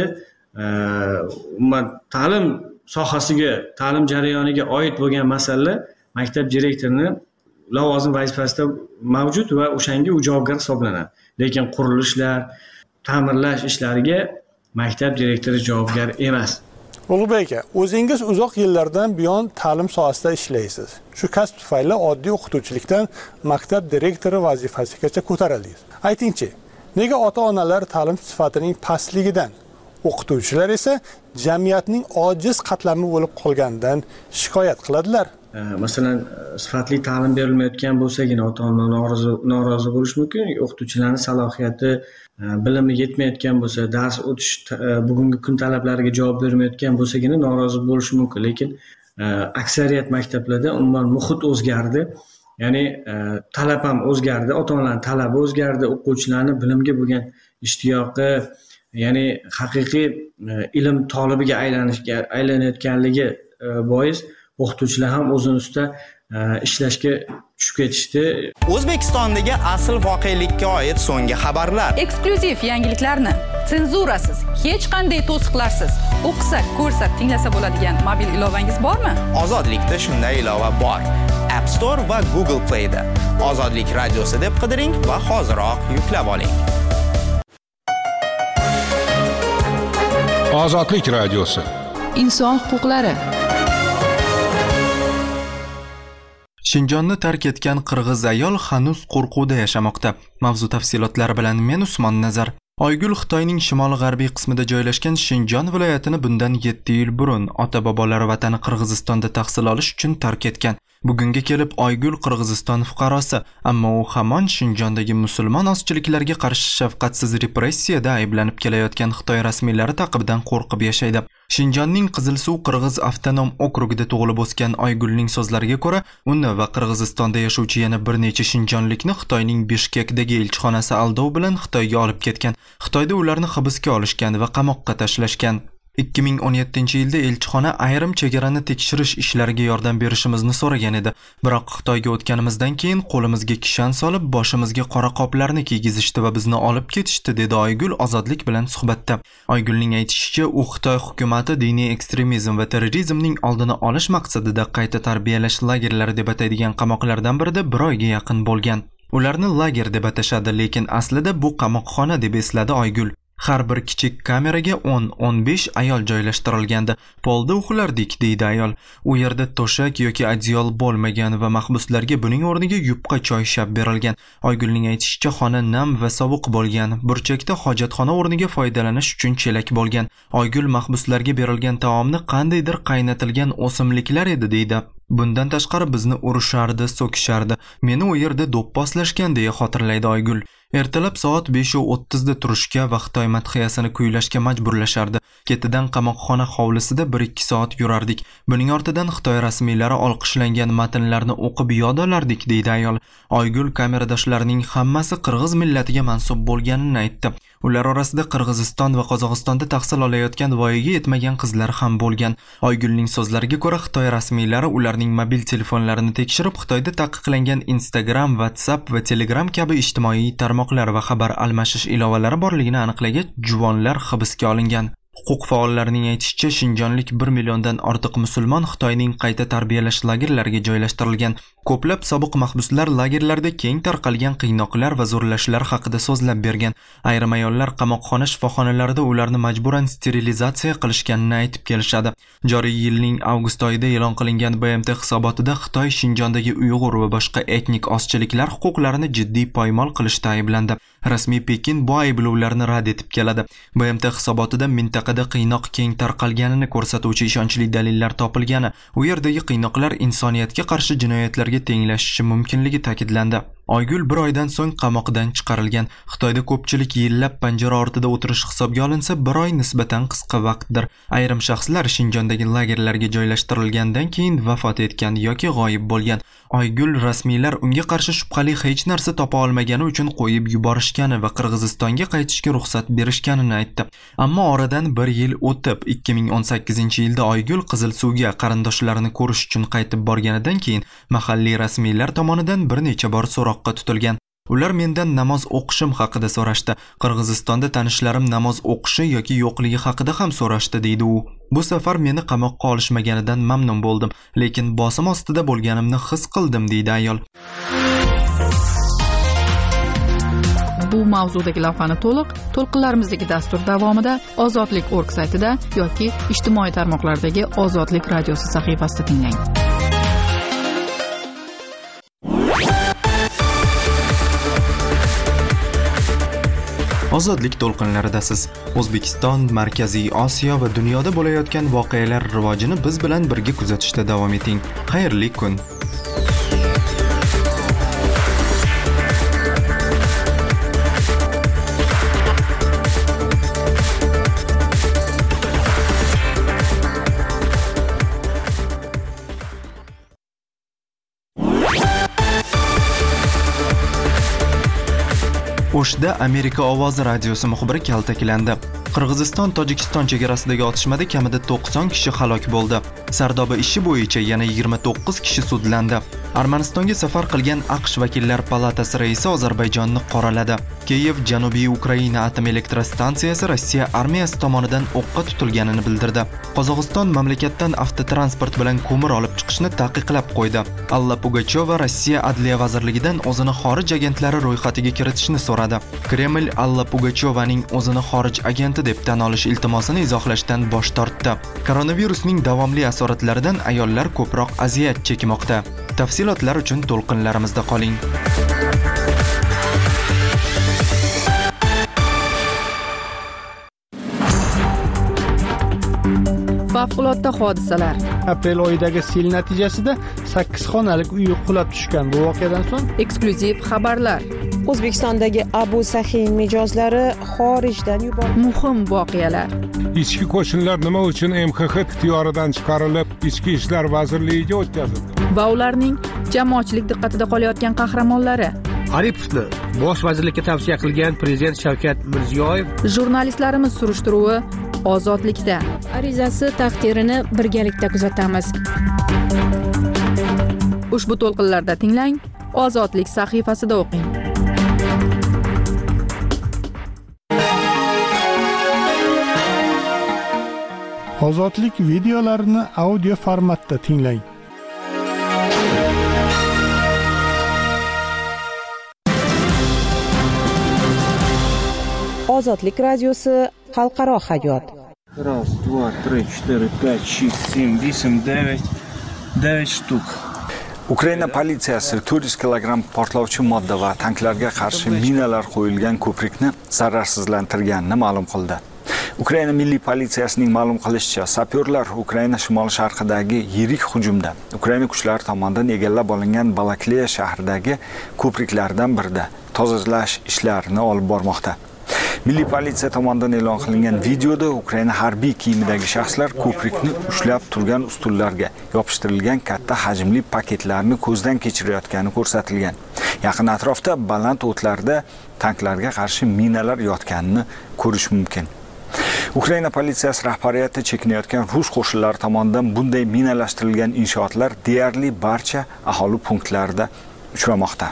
umuman ta'lim sohasiga, ta'lim jarayoniga oid bo'lgan masalalar maktab direktorining lavozim vazifasida mavjud va o'shanga u javobgar hisoblanadi. lekin qurilishlar, ta'mirlash ishlariga maktab direktori javobgar emas. Ulug'bek aka, o'zingiz uzoq yillardan buyon ta'lim sohasida ishlaysiz. Shu kasb tufayli oddiy o'qituvchilikdan maktab direktori vazifasigacha ko'tarildingiz. Aytingchi, nega ota-onalar ta'lim sifatining pastligidan, o'qituvchilar esa jamiyatning ojiz qatlami bo'lib qolganidan shikoyat qiladilar? Masalan, sifatli ta'lim berilmayotgan bo'lsagina ota-ona norozi norozi bo'lish mumkin. O'qituvchilarning salohiyati, bilimi yetmayotgan bo'lsa, dars o'tish bugungi kun talablariga javob bermayotgan bo'lsagina norozi bo'lish mumkin. Lekin aksariyat maktablarda umuman muhit o'zgardi. Ya'ni talab ham o'zgardi, ota-onalarning talabi o'zgardi, o'quvchilarning bilimga bo'lgan ishtiyoqi, ya'ni haqiqiy ilm tolibiga aylanishga aylanayotganligi bois o'qituvchilar ham o'zini ustida ishlashga tushib ketishdi. O'zbekistondagi asl voqelikka oid so'nggi xabarlar, eksklyuziv yangiliklarni senzurasiz, hech qanday to'siqlarsiz o'qisa, ko'rsa, tinglasa bo'ladigan mobil ilovangiz bormi? Ozodlikda shunday ilova bor. App Store va Google Play da Ozodlik radiosi deb qidiring va hoziroq yuklab oling. Ozodlik radiosi. Inson huquqlari. Shinjonni tark etgan qirg'iz ayol hanuz qo'rquvda yashamoqda. Mavzu tafsilotlari bilan men Usmon Nazar. Oygul Xitoyning shimoli-g'arbiy qismida joylashgan Shinjon viloyatini bundan yetti yil burun ota-bobolari vatani Qirg'izistonda tahsil olish uchun tark etgan. Bugunga kelib Oygul Qirg'iziston fuqarosi, ammo u hamon Shinjondagi musulmon ozchiliklarga qarshi shafqatsiz repressiyada ayblanib kelayotgan Xitoy rasmiylari taqibidan qo'rqib yashaydi. Shinjonning Qizilsuv Qirg'iz avtonom okrugida tug'ilib o'sgan Oygulning so'zlariga ko'ra, uni va Qirg'izistonda yashovchi yana bir necha shinjonlikni Xitoyning Bishkekdagi elchixonasi aldov bilan Xitoyga olib ketgan. Xitoyda ularni hibsga olishgan va qamoqqa tashlashgan. ikki ming o'n yettinchi yilda elchixona ayrim chegarani tekshirish ishlariga yordam berishimizni so'ragan edi. Biroq Xitoyga o'tganimizdan keyin qo'limizga kishan solib, boshimizga qora qoplarni kiygizishdi va bizni olib ketishdi, dedi Oygul Ozodlik bilan suhbatda. Oygulning aytishicha, u Xitoy hukumatı diniy ekstremizm va terrorizmning oldini olish maqsadida qayta tarbiyalash lagerlari deb ataydigan qamoqlardan birida bir oyga yaqin bo'lgan. Ularni lager deb atashadi, lekin aslida bu qamoqxona deb esladi Oygul. Har bir kichik kameraga o'n o'n besh ayol joylashtirilgandi. Polda uxlardik, deydi ayol. U yerda to'shak yoki adyol bo'lmagan va mahbuslarga buning o'rniga yupqa choyshab berilgan. Oygulning aytishicha, xona nam va sovuq bo'lgan. Burchakda hojatxona o'rniga foydalanish uchun chelak bo'lgan. Oygul mahbuslarga berilgan taomni qandaydir qaynatilgan o'simliklar edi, deydi. Bundan tashqari bizni urishardi, so'kishardi. Meni u yerda do'pposlashgan, deya xotirlaydi Oygul. Ertalab soat besh o'ttiz da turishga va Xitoy madhiyasini kuylashga majburlashardi. Ketidan qamoqxona hovlisida bir ikki soat yurardik. Buning ortidan Xitoy rasmiylari olqishlangan matnlarni o'qib yod olardik, deydi ayol. Oygul kameradoshlarining hammasi qirg'iz millatiga mansub bo'lganini aytdi. Ular orasida Qirg'iziston va Qozog'istonda tahsil olayotgan voyaga yetmagan qizlar ham bo'lgan. Oygulning so'zlariga ko'ra, Xitoy rasmiylari ularning mobil telefonlarini tekshirib, Xitoyda taqiqlangan Instagram, WhatsApp va Telegram kabi ijtimoiy tarmoqlar va xabar almashish ilovalari borligini aniqlagach, juvonlar hibsga olingan. Huquq faollarining aytishicha, shinjonlik bir milliondan ortiq musulmon Xitoyning qayta tarbiyalash lagerlariga joylashtirilgan. Ko'plab sobiq mahbuslar lagerlarda keng tarqalgan qiynoqlar va zo'rlashlar haqida so'zlab bergan. Ayrim ayollar qamoqxona shifoxonalarida ularni majburan sterilizatsiya qilishganini aytib kelishadi. Joriy yilning avgust oyida e'lon qilingan B M T hisobotida Xitoy Shinjondagi Uyg'ur va boshqa etnik ozchiliklar huquqlarini jiddiy poymol qilishda ayblandi. Rasmiy Pekin bu ayblovlarni rad etib keladi. B M T hisobotida mintaqada qiynoq keng tarqalganini ko'rsatuvchi ishonchli dalillar topilgani, u yerdagi qiynoqlar insoniyatga qarshi jinoyatlarga tenglashishi mumkinligi ta'kidlandi. Oygul bir oydan so'ng qamoqdan chiqarilgan. Xitoyda ko'pchilik yillab panjara ortida o'tirish hisobga olinsa, bir oy nisbatan qisqa vaqtdir. Ayrim shaxslar Shinjondagi lagerlarga joylashtirilgandan keyin vafot etgan yoki g'oyib bo'lgan. Oygul rasmiylar unga qarshi shubhali hech narsa topa olmagani uchun qo'yib yuborishgani va Qirg'izistonga qaytishga ruxsat berishganini aytdi. Ammo oradan bir yil o'tib, ikki ming o'n sakkizinchi yilda Oygul Qizilsuvga qarindoshlarini ko'rish uchun qaytib borganidan keyin mahalliy rasmiylar tomonidan bir necha bor so'roqqa tutilgan. Ular mendan namoz o'qishim haqida so'rashdi. Qirg'izistonda tanishlarim namoz o'qishi yoki yo'qligi haqida ham so'rashdi, deydi u. Bu safar meni qamoqqa olishmaganidan mamnun bo'ldim, lekin bosim ostida bo'lganimni his qildim, deydi ayol. bu mavzudagi lavhani to'liq to'lqinlarimizdagi dastur davomida Ozodlik org saytida yoki ijtimoiy tarmoqlardagi Ozodlik radiosi sahifasida tinglang. Ozodlik to'lqinlaridasiz. O'zbekiston, Markaziy Osiyo va dunyoda bo'layotgan voqealar rivojini biz bilan birga kuzatishda davom eting. Xayrli kun. O'shda Amerika ovozi radiosi muxbiri kaltaklandi. Qirg'iziston Tojikiston chegarasidagi otishmada kamida to'qson kishi halok bo'ldi. Sardoba ishi bo'yicha yana yigirma to'qqiz kishi sudlandi. Armanistonga safar qilgan AQSh vakillar palatasi raisi Ozarbayjonni qoraladi. Kiyev Janubiy Ukraina atom elektrostansiyasi Rossiya armiyasi tomonidan o'qqa tutilganini bildirdi. Qozog'iston mamlakatdan avtotransport bilan ko'mir olib chiqishni taqiqlab qo'ydi. Alla Pugacheva Rossiya Adliya vazirligidan o'zini xorij agentlari ro'yxatiga kiritishni so'radi. Kreml Alla Pugachevaning o'zini xorij agenti deb tan olish iltimosini izohlashdan bosh tortdi. Koronavirusning davomli asoratlaridan ayollar ko'proq aziyat chekmoqda. Tafsilotlar uchun to'lqinlarimizda qoling. Favqulodda hodisalar. Aprel oyidagi sel natijasida sakkiz xonalik uy qulab tushgan. Bu voqeadan so'ng eksklyuziv xabarlar. O'zbekistondagi Abu Sahin mijozlari xorijdan yuborildi. Muhim voqealar. Ichki qo'shinlar nima uchun M X X ixtiyoridan chiqarilib, Ichki ishlar vazirligiga o'tkazildi? Va ularning jamoatchilik diqqatida qolayotgan qahramonlari. Aripovni bosh vazirlikka tavsiya qilgan prezident Shavkat Mirziyoyev. Jurnalistlarimiz surishtiruvi Ozodlikda. Arizasi taqdirini birgalikda kuzatamiz. Ushbu to'lqinlarda tinglang, Ozodlik sahifasida o'qing. Ozodlik videolarini audio formatda tinglang. Ozodlik radiosi xalqaro hayot. Раз, два, три, четыре, пять, шесть, семь, восемь, девять, девять штук. Ukraina politsiyasi to'rt yuz kilogramm portlovchi modda va tanklarga qarshi minalar qo'yilgan ko'prikni zararsizlantirganini ma'lum qildi. Ukraina milliy politsiyasining ma'lum qilishicha, sapyorlar Ukraina shimol-sharqidagi yirik hujumda Ukraina kuchlari tomonidan egallab olingan Balakleya shahridagi ko'priklardan birida tozalash ishlarini olib bormoqda. Milliy politsiya tomonidan e'lon qilingan videoda Ukraina harbiy kiyimidagi shaxslar ko'prikni ushlab turgan ustunlarga yopishtirilgan katta hajmli paketlarni ko'zdan kechirayotgani ko'rsatilgan. Yaqin atrofda baland o'tlarda tanklarga qarshi minalar yotganini ko'rish mumkin. Ukraina politsiyasi rahbariyati chekinayotgan rus qo'shinlari tomonidan bunday minalashtirilgan inshootlar deyarli barcha aholi punktlarida uchramoqda.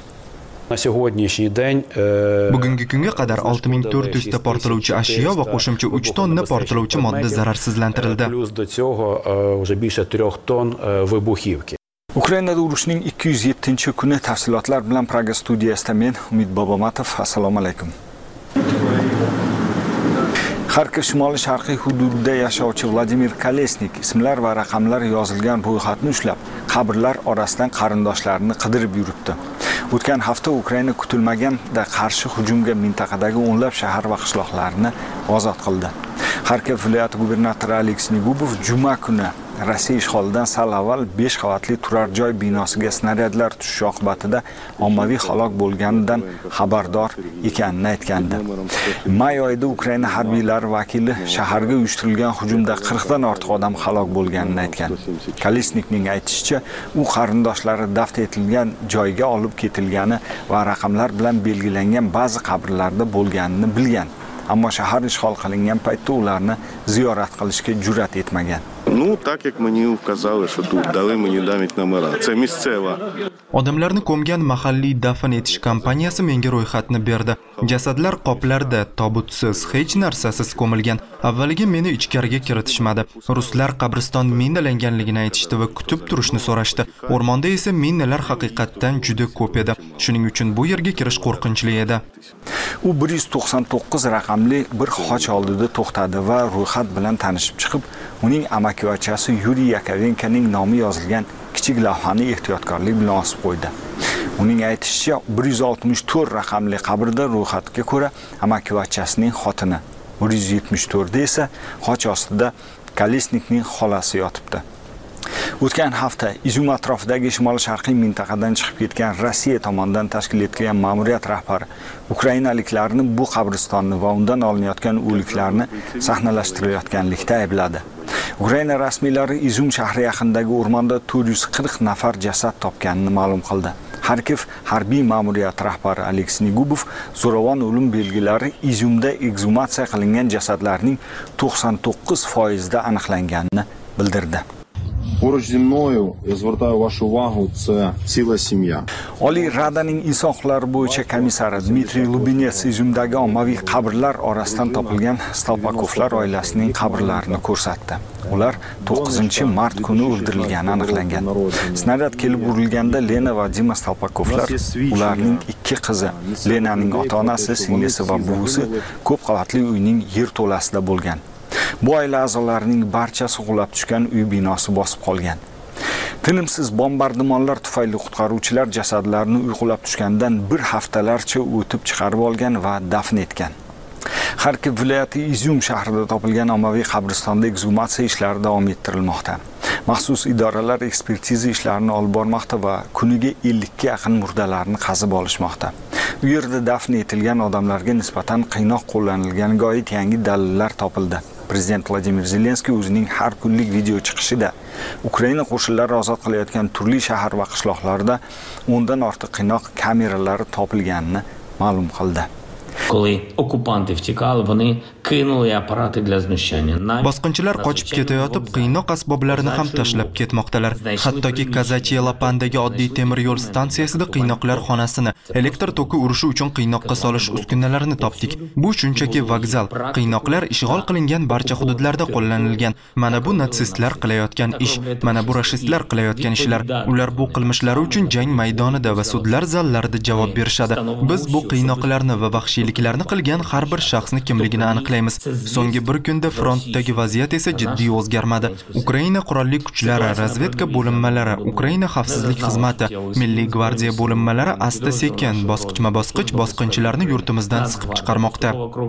Bugungi kunga qadar olti ming to'rt yuz ta portlovchi ashyo va qo'shimcha uch tonna portlovchi modda zararsizlantirildi. Ukrainada urushning ikki yuz yettinchi kuni tafsilotlar bilan Praga studiyasida men Umid Bobomatov. Assalomu alaykum. Kharkiv shimoli-sharqiy hududida yashovchi Vladimir Kolesnik ismlar va raqamlar yozilgan ro'yxatni ushlab, qabrlar orasidan qarindoshlarini qidirib yuribdi. O'tgan hafta Ukraina kutilmaganda qarshi hujumga mintaqadagi o'nlab shahar va qishloqlarni ozod qildi. Kharkiv viloyati gubernatori Aleksey Gubov juma kuni Rossiya ishg'olidan sal avval besh qavatli turar joy binosiga snaryadlar tushishi oqibatida ommaviy halok bo'lganidan xabardor ekanini aytgandi. May oyida Ukraina harbiylari vakili shaharga uyushtirilgan hujumda qirq dan ortiq odam halok bo'lganini aytgan. Kolesnikning aytishicha, u qarindoshlari dafn etilgan joyga olib ketilgani va raqamlar bilan belgilangan ba'zi qabrlarda bo'lganini bilgan. Ammo shahar ishg'ol qilingan paytda ularni ziyorat qilishga jur'at etmagan. Ну, так як мені вказали, що тут дали мені навіть номера. Це місцева. Odamlarni ko'mgan mahalliy dafn etish kompaniyasi menga ro'yxatni berdi. Jasadlar qoplarda tobutsiz, hech narsasiz ko'milgan. Avvaliga meni ichkariga kiritishmadi. Ruslar qabriston minalanganligini aytishdi va kutib turishni so'rashdi. O'rmonda esa minalar haqiqatdan juda ko'p edi. Shuning uchun bu yerga kirish qo'rqinchli edi. U bir yuz to'qson to'qqiz raqamli bir xoch oldida to'xtadi va ro'yxat bilan tanishib chiqib, uning amakivachasi Yuriy Yakovenkoning nomi yozilgan kichik lavhani ehtiyotkorlik bilan osib qo'ydi. Uning aytishicha, bir yuz oltmish to'rt raqamli qabrda ro'yxatga ko'ra amakivachasining xotini, bir yuz yetmish to'rt esa xoch ostida Kolesnikning xolasi yotibdi. O'tgan hafta Izum atrofidagi shimol-sharqiy mintaqadan chiqib ketgan Rossiya tomonidan tashkil etilgan ma'muriyat rahbari ukrainaliklarni bu qabristonni va undan olinayotgan o'liklarni sahnalashtirayotganlikda aybladi. Ukraina rasmiylari Izum shahri yaqinidagi o'rmonda to'rt yuz qirq nafar jasad topganini ma'lum qildi. Kharkiv harbiy ma'muriyat rahbari Aleksey Gubov zo'ravon o'lim belgilari Izumda eksgumatsiya qilingan jasadlarning to'qson to'qqiz foizida aniqlanganini bildirdi. Поруч зі мною, я звертаю вашу увагу, це ціла сім'я. Oliy Radaning inson huquqlari bo'yicha komissari Dmitriy Lubinets Izumdagi ommaviy qabrlar orasidan topilgan Stalpakovlar oilasining qabrlarini ko'rsatdi. Ular to'qqizinchi mart kuni o'ldirilgani aniqlangan. Snaryad kelib urilganda Lena va Dima Stalpakovlar, ularning ikki qizi, Lenaning ota-onasi, singlisi va buvisi ko'p qavatli uyning yerto'lasida bo'lgan. Bu oila a'zolarining barchasi qulab tushgan uy binosi bosib qolgan. Tinimsiz bombardimonlar tufayli qutqaruvchilar jasadlarni uyqulab tushgandan bir haftalarcha o'tib chiqarib olgan va dafn etgan. Kharkiv viloyati Izum shahrida topilgan ommaviy qabristonda eksgumatsiya ishlari davom ettirilmoqda. Maxsus idoralar ekspertiza ishlarini olib bormoqda va kuniga ellikka yaqin murdalarni qazib olishmoqda. U yerda dafn etilgan odamlarga nisbatan qiynoq qo'llanilganiga oid yangi dalillar topildi. Prezident Vladimir Zelenskiy o'zining har kunlik video chiqishida Ukraina qo'shinlari ozod qilayotgan turli shahar va qishloqlarda o'ndan ortiq qiynoq kameralari topilganini ma'lum qildi. Коли окупанти втікали, вони кинули апарати для знущання. Bosqinchilar qochib ketayotib, qiynoq asboblarini ham tashlab ketmoqdalar. Hattoki Kazachiyelapandagi oddiy temir yo'l stansiyasida qiynoqlar xonasini, elektr toki urishi uchun qiynoqqa solish uskunalarini topdik. Bu shunchaki vokzal. Qiynoqlar ishg'ol qilingan barcha hududlarda qo'llanilgan. Mana bu natsistlar qilayotgan ish, mana bu rashistlar qilayotgan ishlar. Ular bu qilmishlari uchun jang maydonida va sudlar zallarida javob berishadi. Biz bu qiynoqlarni va vahshiyliklarni qilgan har bir shaxsni kimligini aniqlaymiz. So'nggi bir kunda frontdagi vaziyat esa jiddiy o'zgarmadi. Ukraina qurolli kuchlari, razvedka bo'linmalari, Ukraina xavfsizlik xizmati, Milliy gvardiya bo'linmalari asta-sekin, bosqichma-bosqich bosqinchilarni yurtimizdan siqib chiqarmoqda.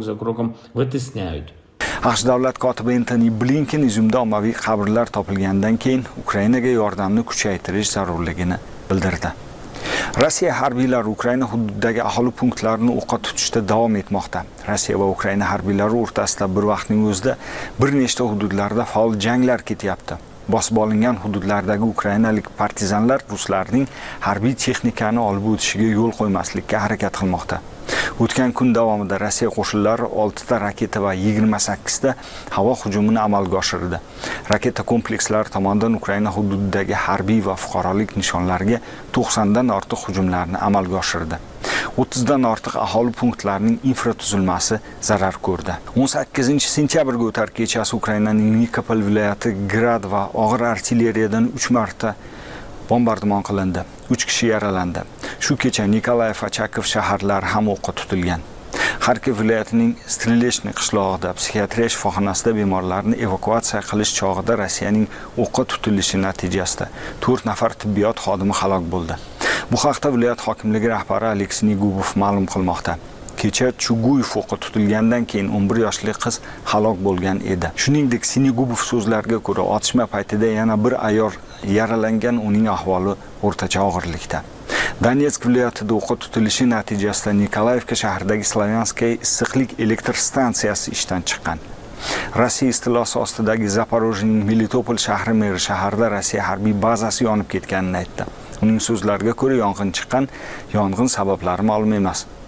AQSh davlat kotibi Antony Blinken Izumda ommaviy qabrlar topilgandan keyin Ukrainaga yordamni kuchaytirish zarurligini bildirdi. Rossiya harbiylari Ukraina hududidagi aholi punktlarini o'qqa tutishda davom etmoqda. Rossiya va Ukraina harbiylari o'rtasida bir vaqtning o'zida bir nechta hududlarda faol janglar ketyapti. Bosib olingan hududlardagi ukrainalik partizanlar ruslarning harbiy texnikani olib o'tishiga yo'l qo'ymaslikka harakat qilmoqda. O'tgan kun davomida Rossiya qo'shinlari oltita raketa va yigirma sakkizta havo hujumini amalga oshirdi. Raketa komplekslari tomonidan Ukraina hududidagi harbiy va fuqarolik nishonlariga to'qsondan ortiq hujumlarni amalga oshirdi. o'ttizdan ortiq aholi punktlarining infratuzilmasi zarar ko'rdi. o'n sakkizinchi sentyabrga o'tar kechasi Ukrainaning Nikopol viloyati Grad va og'ir artilleriyadan uch marta bombardimon qilindi. uch kishi yaralandi. Shu kecha Nikolayev va Chakov shaharlari ham o'qqa tutilgan. Kharkiv viloyatining Strelechny qishlog'ida psixiatriya shifoxonasida bemorlarni evakuatsiya qilish chog'ida Rossiyaning o'qqa tutilishi natijasida to'rt nafar tibbiyot xodimi halok bo'ldi. Bu haqda viloyat hokimligi rahbari Aleksey Gubov ma'lum qilmoqda. Kecha Chuguyev o'qqa tutilgandan keyin o'n bir yoshli qiz halok bo'lgan edi. Shuningdek, Sinigubov so'zlariga ko'ra, otishma paytida yana bir ayol yaralangan, uning ahvoli o'rtacha og'irlikda. Donetsk viloyatida o'qqa tutilishi natijasida Nikolayevka shahridagi Slavyanskaya issiqlik elektr stansiyasi ishdan chiqqan. Rossiya istilosi ostidagi Zaporojyening Melitopol shahri meri shaharda Rossiya harbiy bazasi yonib ketganini aytdi. Uning so'zlariga ko'ra, yong'in chiqqan, yong'in sabablari ma'lum emas.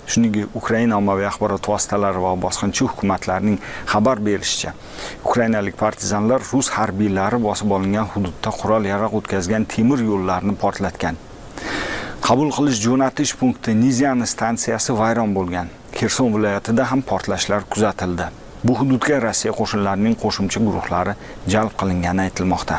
Shuningdek, Ukraina ommaviy axborot vositalari va bosqinchi hukumatlarning xabar berishicha, ukrainalik partizanlar rus harbiylari bosib olingan hududda qurol-yarog' o'tkazgan temir yo'llarni portlatgan. Qabul qilish jo'natish punkti Nizyani stansiyasi vayron bo'lgan. Kherson viloyatida ham portlashlar kuzatildi. Bu hududga Rossiya qo'shinlarining qo'shimcha guruhlari jalb qilingani aytilmoqda.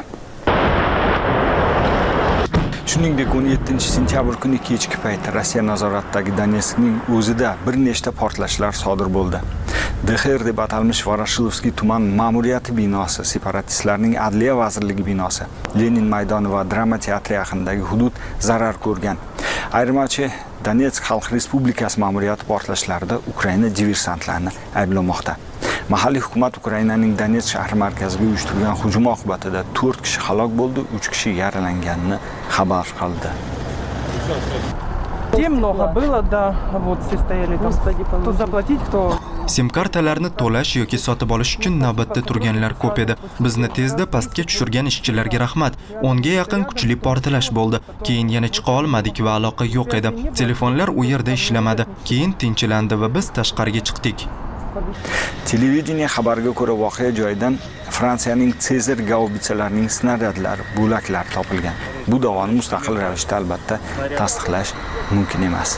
Shuningdek, o'n yettinchi sentyabr kuni kechki payt Rossiya nazoratidagi Donetskning o'zida bir nechta portlashlar sodir bo'ldi. D X R deb atalmish Voroshilovskiy tuman ma'muriyati binosi, separatistlarning Adliya vazirligi binosi, Lenin maydoni va drama teatri yaqinidagi hudud zarar ko'rgan. Ayirmachi Donetsk Xalq Respublikasi ma'muriyati portlashlarida Ukraina diversantlarini ayblamoqda. Mahalliy hukumat Ukrainaning Donetsk shahri markaziga uyushtirilgan hujum oqibatida to'rt kishi halok bo'ldi, uch kishi yaralanganini xabar qildi. Sim kartalarni to'lash yoki sotib olish uchun navbatda turganlar ko'p edi. Bizni tezda pastga tushirgan ishchilarga rahmat. o'nga yaqin kuchli portlash bo'ldi. Keyin yana chiqa olmadik va aloqa yo'q edi. Telefonlar u yerda ishlamadi. Keyin tinchilandi va biz tashqariga chiqdik. Televideniye xabariga ko'ra voqea joyidan Fransiyaning Cezar gaubitsalarining snaryadlari, bo'laklar topilgan. Bu da'voni mustaqil ravishda albatta tasdiqlash mumkin emas.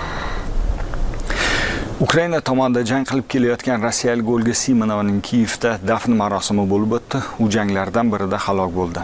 Ukraina tomonidan jang qilib kelayotgan rossiyalik Olga Simonovaning Kiyevda dafn marosimi bo'lib o'tdi. U janglardan birida halok bo'ldi.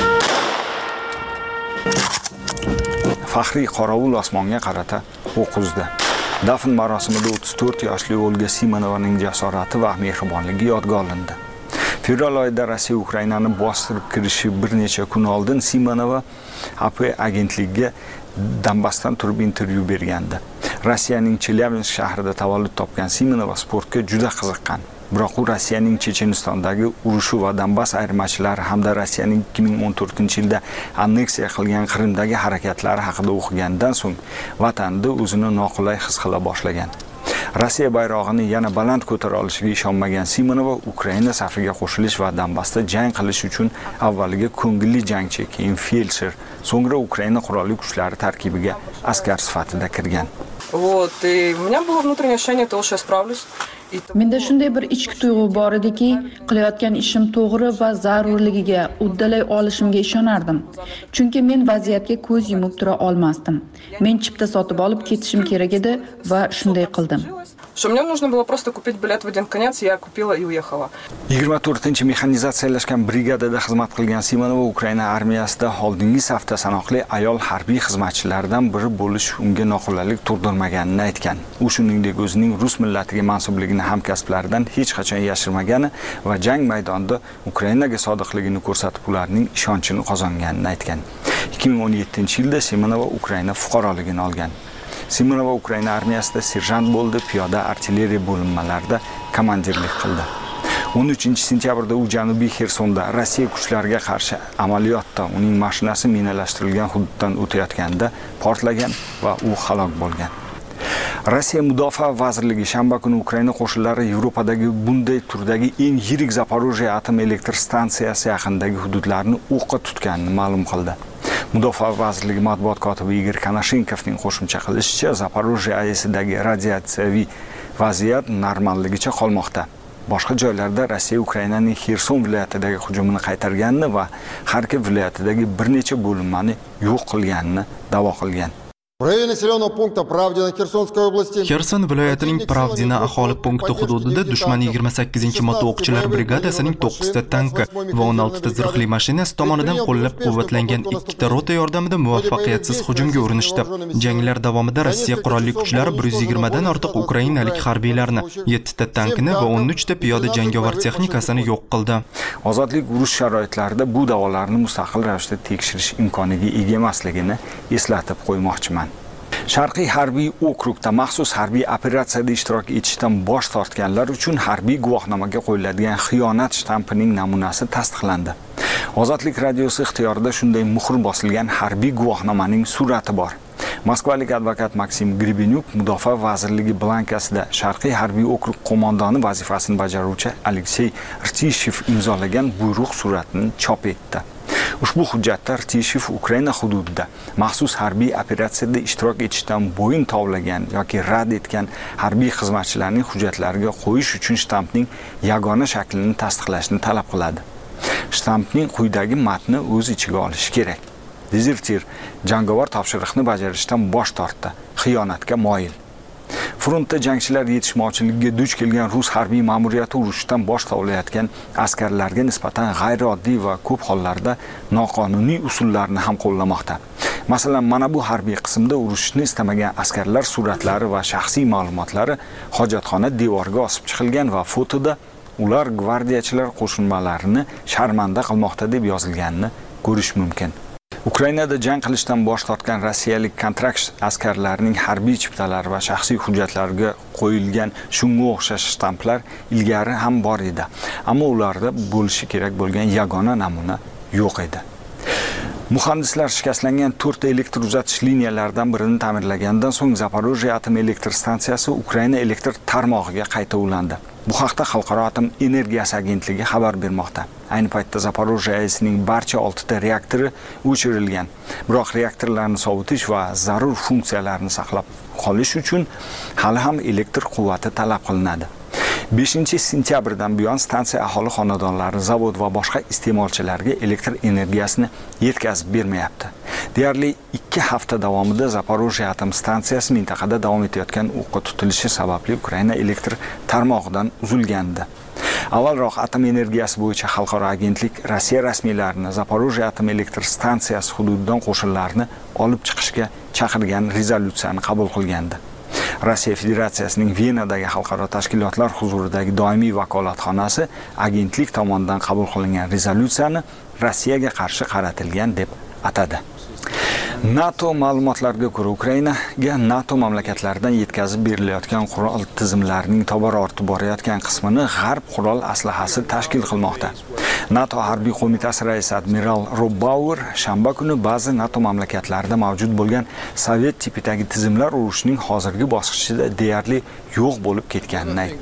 Faxriy qorovul osmonga qarata o'q uzdi. Dafn marosimida o'ttiz to'rt yoshli Olga Simonovaning jasorati va mehribonligi yodga olindi. Fevral oyida Rossiya Ukrainani bostirib kirishi bir necha kun oldin Simonova A P agentligiga Donbassdan turib intervyu bergandi. Rossiyaning Chelyabinsk shahrida tavallud topgan Simonova sportga juda qiziqqan. Biroq u Rossiyaning Chechenistondagi urushi va Donbass ayirmachilari hamda Rossiyaning ikki ming o'n to'rtinchi yilda anneksiya qilgan Qrimdagi harakatlari haqida o'qigandan so'ng vatanida o'zini noqulay his qila boshlagan. Rossiya bayrog'ini yana baland ko'tara olishiga ishonmagan Simonova Ukraina safiga qo'shilish va Donbassda jang qilish uchun avvaliga ko'ngilli jangchi, keyin feldsher, so'ngra Ukraina qurolli kuchlari tarkibiga askar sifatida kirgan. Вот, и у меня было внутреннее ощущение, что я справлюсь. Menda shunday bir ichki tuyg'u bor ediki, qilayotgan ishim to'g'ri va zarurligiga uddalay olishimga ishonardim. Chunki men vaziyatga ko'z yumib tura olmasdim. Men chipta sotib olib ketishim kerak edi va shunday qildim. Что мне нужно было просто купить билет в один конец, я купила и уехала. yigirma to'rtinchi mexanizatsiyalashgan brigadada xizmat qilgan Simonova Ukraina armiyasida oldingi safda sanoqli ayol harbiy xizmatchilaridan biri bo'lish unga noqulaylik tug'dirmaganini aytgan. U shuningdek o'zining rus millatiga mansubligini hamkasblaridan hech qachon yashirmagani va jang maydonida Ukrainaga sodiqligini ko'rsatib ularning ishonchini qozonganini aytgan. ikki ming o'n yettinchi yilda Simonova Ukraina fuqaroligini olgan. Simonova Ukraina armiyasida serjant bo'ldi, piyoda artilleriya bo'linmalarida komandirlik qildi. o'n uchinchi sentyabrda u Janubiy Xersonda Rossiya kuchlariga qarshi amaliyotda uning mashinasi minalashtirilgan hududdan o'tayotganda portlagan va u halok bo'lgan. Rossiya Mudofaa vazirligi shanba kuni Ukraina qo'shinlari Yevropadagi bunday turdagi eng yirik Zaporojye atom elektr stansiyasi yaqinidagi hududlarni o'qqa tutganini ma'lum qildi. Mudofaa vazirligi matbuot kotibi Igor Konashenkovning qo'shimcha qilishicha, Zaporojye A E S'dagi radiatsiyaviy vaziyat normalligicha qolmoqda. Boshqa joylarda Rossiya Ukrainaning Xerson viloyatidagi hujumini qaytarganini va Xarkov viloyatidagi bir necha bo'linmani yo'q qilganini da'vo qilgan. В районе населенного пункта Правдина Херсонской области Xerson viloyatining Pravdina aholi punkti hududida dushman yigirma sakkizinchi moto'qchilar brigadasining to'qqizta tanki va o'n oltita zirhli mashinasi tomonidan qo'llab-quvvatlangan ikkita rota yordamida muvaffaqiyatsiz hujumga urinishdi. Janglar davomida Rossiya qurolli kuchlari bir yuz yigirma dan ortiq ukrainalik harbiylarni, yettita tankini va o'n uchta piyoda jangovar texnikasini yo'q qildi. Ozodlik urush sharoitlarida bu da'volarni mustaqil ravishda tekshirish imkoniga ega emasligini eslatib qo'ymoqchiman. Sharqiy harbiy okrugda maxsus harbiy operatsiyada ishtirok etishdan bosh tortganlar uchun harbiy guvohnomaga qo'yiladigan xiyonat shtampining namunasi tasdiqlandi. Ozodlik radiosi ixtiyorida shunday muhr bosilgan harbiy guvohnomaning surati bor. Moskvalik advokat Maksim Gribenyuk Mudofaa vazirligi blankasida Sharqiy harbiy okrug qo'mondoni vazifasini bajaruvchi Aleksey Rtishev imzolagan buyruq suratini chop etdi. Ushbu hujjatda Rtishev Ukraina hududida maxsus harbiy operatsiyada ishtirok etishdan bo'yin tovlagan yoki rad etgan harbiy xizmatchilarning hujjatlariga qo'yish uchun shtampning yagona shaklini tasdiqlashni talab qiladi. Shtampning quyidagi matni o'z ichiga olishi kerak. Dezertir jangovar topshiriqni bajarishdan bosh tortdi, xiyonatga moyil. Frontda jangchilar yetishmovchiligiga duch kelgan rus harbiy ma'muriyati urushdan bosh tovlayotgan askarlarga nisbatan g'ayrioddiy va ko'p hollarda noqonuniy usullarni ham qo'llamoqda. Masalan, mana bu harbiy qismda urushni istamagan askarlar suratlari va shaxsiy ma'lumotlari hojatxona devoriga osib chiqilgan va fotoda ular gvardiyachilar qo'shinmalarini sharmanda qilmoqda deb yozilganini ko'rish mumkin. Ukrainada jang qilishdan bosh tortgan rossiyalik kontrakt askarlarining harbiy chiptalari va shaxsiy hujjatlariga qo'yilgan shunga o'xshash shtamplar ilgari ham bor edi, ammo ularda bo'lishi kerak bo'lgan yagona namuna yo'q edi. Muhandislar shikastlangan to'rt elektr uzatish liniyalaridan birini ta'mirlagandan so'ng Zaporojye atom elektr stansiyasi Ukraina elektr tarmog'iga qayta ulandi. Bu haqda Xalqaro atom energiyasi agentligi xabar bermoqda. Ayni paytda Zaporojye AESning barcha oltita reaktori o'chirilgan. Biroq reaktorlarni sovutish va zarur funksiyalarni saqlab qolish uchun hali ham elektr quvvati talab qilinadi. beshinchi sentyabrdan buyon stansiya aholi xonadonlari, zavod va boshqa iste'molchilarga elektr energiyasini yetkazib bermayapti. Deyarli ikki hafta davomida Zaporojye atom stansiyasi mintaqada davom etayotgan o'qqa tutilishi sababli Ukraina elektr tarmog'idan uzilgandi. Avvalroq atom energiyasi bo'yicha xalqaro agentlik Rossiya rasmiylarini Zaporojye atom elektr stansiyasi hududidan qo'shinlarni olib chiqishga chaqirgan rezolyutsiyani qabul qilgandi. Rossiya Federatsiyasining Venadagi xalqaro tashkilotlar huzuridagi doimiy vakolatxonasi agentlik tomonidan qabul qilingan rezolyutsiyani Rossiyaga qarshi qaratilgan deb atadi. NATO ma'lumotlariga ko'ra Ukrainaga NATO mamlakatlaridan yetkazib berilayotgan qurol tizimlarining tobora ortib borayotgan qismini g'arb qurol aslahasi tashkil qilmoqda. NATO harbiy qo'mitasi raisi admiral Rob Bauer shanba kuni ba'zi NATO mamlakatlarida mavjud bo'lgan sovet tipidagi tizimlar urushning hozirgi bosqichida deyarli yo'q bo'lib ketganini aytdi.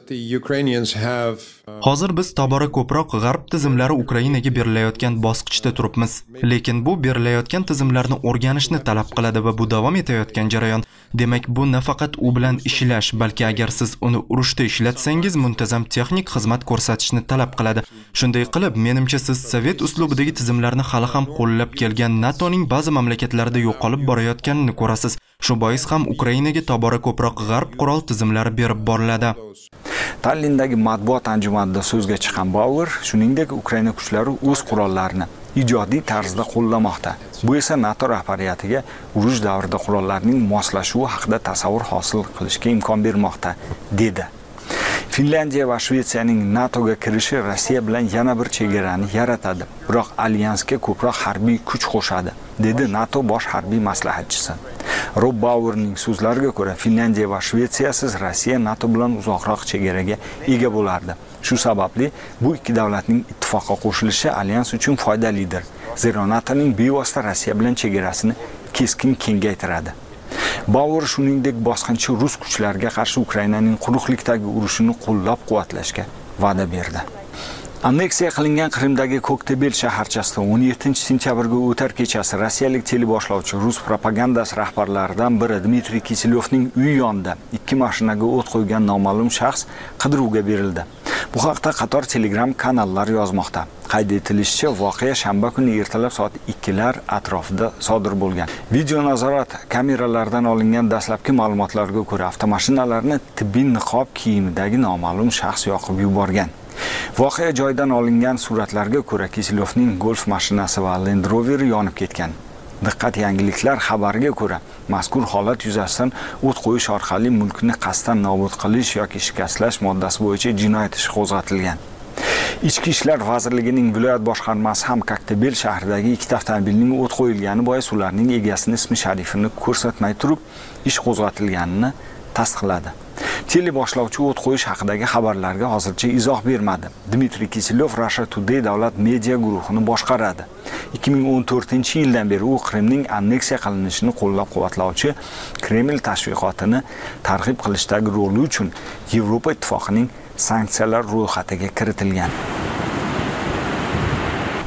Hozir biz tobora ko'proq g'arb tizimlari Ukrainaga berilayotgan bosqichda turibmiz, lekin bu berilayotgan tizimlarni o'rganishni talab qiladi va bu davom etayotgan jarayon. Demak, bu nafaqat u bilan ishlash, balki agar siz uni urushda ishlatsangiz, muntazam texnik xizmat ko'rsatishni talab qiladi. Shunday qilib, menimcha siz sovet uslubidagi tizimlarni hali ham qo'llab kelgan NATOning ba'zi mamlakatlarida yo'qolib borayotganini ko'rasiz. Shu bois ham Ukrainaga tobora ko'proq g'arb qurol tizimlari berib boriladi. Tallinndagi matbuot anjumanida so'zga chiqqan Bauer, shuningdek, Ukraina kuchlari o'z qurollarini ijodiy tarzda qo'llamoqda. Bu esa NATO rahbariyatiga urush davrida qurollarning moslashuvi haqida tasavvur hosil qilishga imkon bermoqda, dedi. Finlandiya va Shvetsiyaning NATOga kirishi Rossiya bilan yana bir chegarani yaratadi, biroq alyansga ko'proq harbiy kuch qo'shadi, dedi NATO bosh harbiy maslahatchisi. Rob Bauerning so'zlariga ko'ra, Finlandiya va Shvetsiyasiz Rossiya NATO bilan uzoqroq chegaraga ega bo'lardi. Shu sababli bu ikki davlatning ittifoqqa qo'shilishi alyans uchun foydalidir. Zero NATOning bevosita Rossiya bilan chegarasini keskin kengaytiradi. Bauer shuningdek bosqinchi rus kuchlariga qarshi Ukrainaning quruqlikdagi urushini qo'llab-quvvatlashga va'da berdi. Anneksiya qilingan Qrimdagi Koktebel shaharchasida o'n yettinchi sentyabrga o'tar kechasi rossiyalik teleboshlovchi rus propagandasi rahbarlaridan biri Dmitriy Kiselyovning uyi yonida ikki mashinaga o't qo'ygan noma'lum shaxs qidiruvga berildi. Bu haqda qator Telegram kanallar yozmoqda. Qayd etilishicha, voqea shanba kuni ertalab soat ikkilar atrofida sodir bo'lgan. Video nazorat kameralaridan olingan dastlabki ma'lumotlarga ko'ra, avtomashinalarni tibbiy niqob kiyimidagi noma'lum shaxs yoqib yuborgan. Voqea joyidan olingan suratlarga ko'ra, Kiselyovning Golf mashinasi va Land Rover yonib ketgan. Diqqat yangiliklar xabariga ko'ra, mazkur holat yuzasidan o't qo'yish orqali mulkni qasddan nobud qilish yoki shikastlash moddasi bo'yicha jinoyat ishi qo'zg'atilgan. Ichki ishlar vazirligining viloyat boshqarmasi ham Koktebel shahridagi ikkita avtomobilning o't qo'yilgani bois ularning egasini ismi sharifini ko'rsatmay turib ish qo'zg'atilganini tasdiqladi. Teleboshlovchi o't qo'yish haqidagi xabarlarga hozircha izoh bermadi. Dmitriy Kiselyov Russia Today davlat media guruhini boshqaradi. ikki ming o'n to'rtinchi yildan beri u Qrimning anneksiya qilinishini qo'llab-quvvatlovchi Kreml tashviqotini targ'ib qilishdagi roli uchun Yevropa ittifoqining sanksiyalar ro'yxatiga kiritilgan.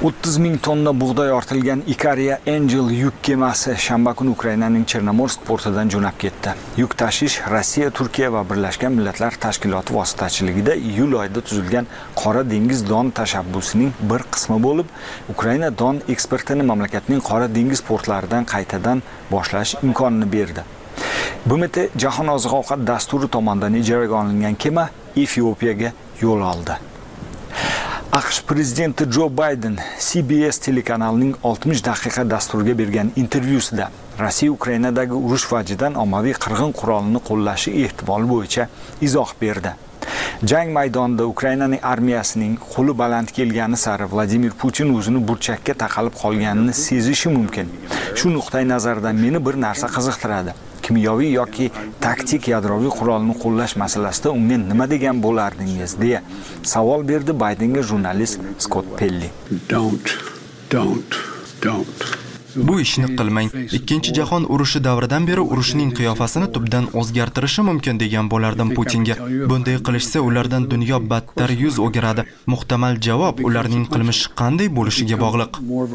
o'ttiz ming tonna bug'doy ortilgan Ikaria Angel yuk kemasi shanba kuni Ukrainaning Chernomorsk portidan jo'nab ketdi. Yuk tashish Rossiya, Turkiya va Birlashgan Millatlar Tashkiloti vositachiligida iyul oyida tuzilgan Qora dengiz don tashabbusining bir qismi bo'lib, Ukraina don eksportini mamlakatning Qora dengiz portlaridan qaytadan boshlash imkonini berdi. B M T Jahon oziq-ovqat dasturi tomonidan ijaraga olingan kema Efiopiyaga yo'l oldi. AQSh prezidenti Jo Bayden C B S telekanalining oltmish daqiqa dasturiga bergan intervyusida Rossiya Ukrainadagi urush vajidan ommaviy qirg'in qurolini qo'llashi ehtimoli bo'yicha izoh berdi. Jang maydonida Ukrainaning armiyasining qo'li baland kelgani sari Vladimir Putin o'zini burchakka taqalib qolganini sezishi mumkin. Shu nuqtai nazardan meni bir narsa qiziqtiradi. Kimyoviy yoki taktik yadroviy qurolni qo'llash masalasida unga nima degan bo'lardingiz deya savol berdi Baydenga jurnalist Scott Pelley. Don't, don't, don't. Bu ishni qilmang. Ikkinchi jahon urushi davridan beri urushning qiyofasini tubdan o'zgartirishi mumkin degan bo'lardim Putinga. Bunday qilishsa ulardan dunyo battar yuz o'giradi. Muhtamal javob ularning qilmishi qanday bo'lishiga bog'liq.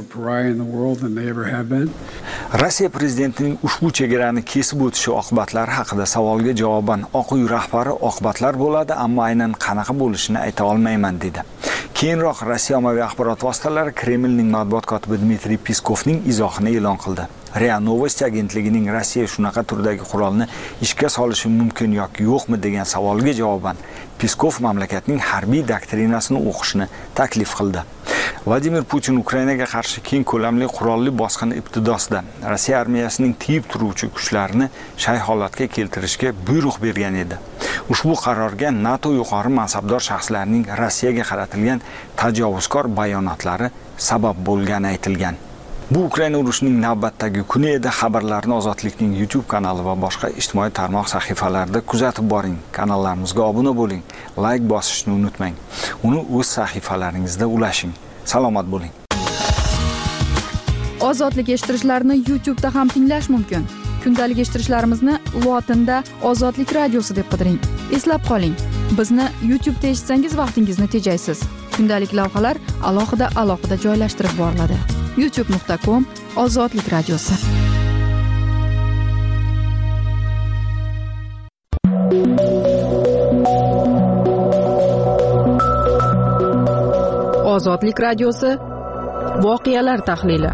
Rossiya prezidentining ushbu chegarani kesib o'tishi oqibatlari haqida savolga javoban Oq uy rahbari oqibatlar bo'ladi, ammo aynan qanaqa bo'lishini ayta olmayman dedi. Keyinroq Rossiya ommaviy axborot vositalari Kremlning matbuot kotibi Dmitriy Peskovning izohini e'lon qildi. RIA Novosti agentligining Rossiya shunaqa turdagi qurolni ishga solishi mumkin yoki yo'qmi degan savolga javoban Peskov mamlakatning harbiy doktrinasini o'qishni taklif qildi. Vladimir Putin Ukrainaga qarshi keng ko'lamli qurolli bosqin ibtidosida Rossiya armiyasining tiyib turuvchi kuchlarini shay holatga keltirishga buyruq bergan edi. Ushbu qarorga NATO yuqori mansabdor shaxslarining Rossiyaga qaratilgan tajovuzkor bayonotlari sabab bo'lgani aytilgan. Bu Ukraina urushining navbatdagi kuni edi. Xabarlarni Ozodlikning YouTube kanali va boshqa ijtimoiy tarmoq sahifalarida kuzatib boring. Kanallarimizga obuna bo'ling, like bosishni unutmang. Uni o'z sahifalaringizda ulashing. Salomat bo'ling. Ozodlik eshittirishlarni YouTube da ham tinglash mumkin. Kundalik eshittirishlarimizni lotinda Ozodlik radiosi deb qidiring. Eslab qoling, bizni YouTube da eshitsangiz vaqtingizni tejaysiz. Kundalik lavhalar alohida alohida joylashtirib boriladi. youtube nuqta com Ozodlik radiosi. Ozodlik radiosi voqealar tahlili.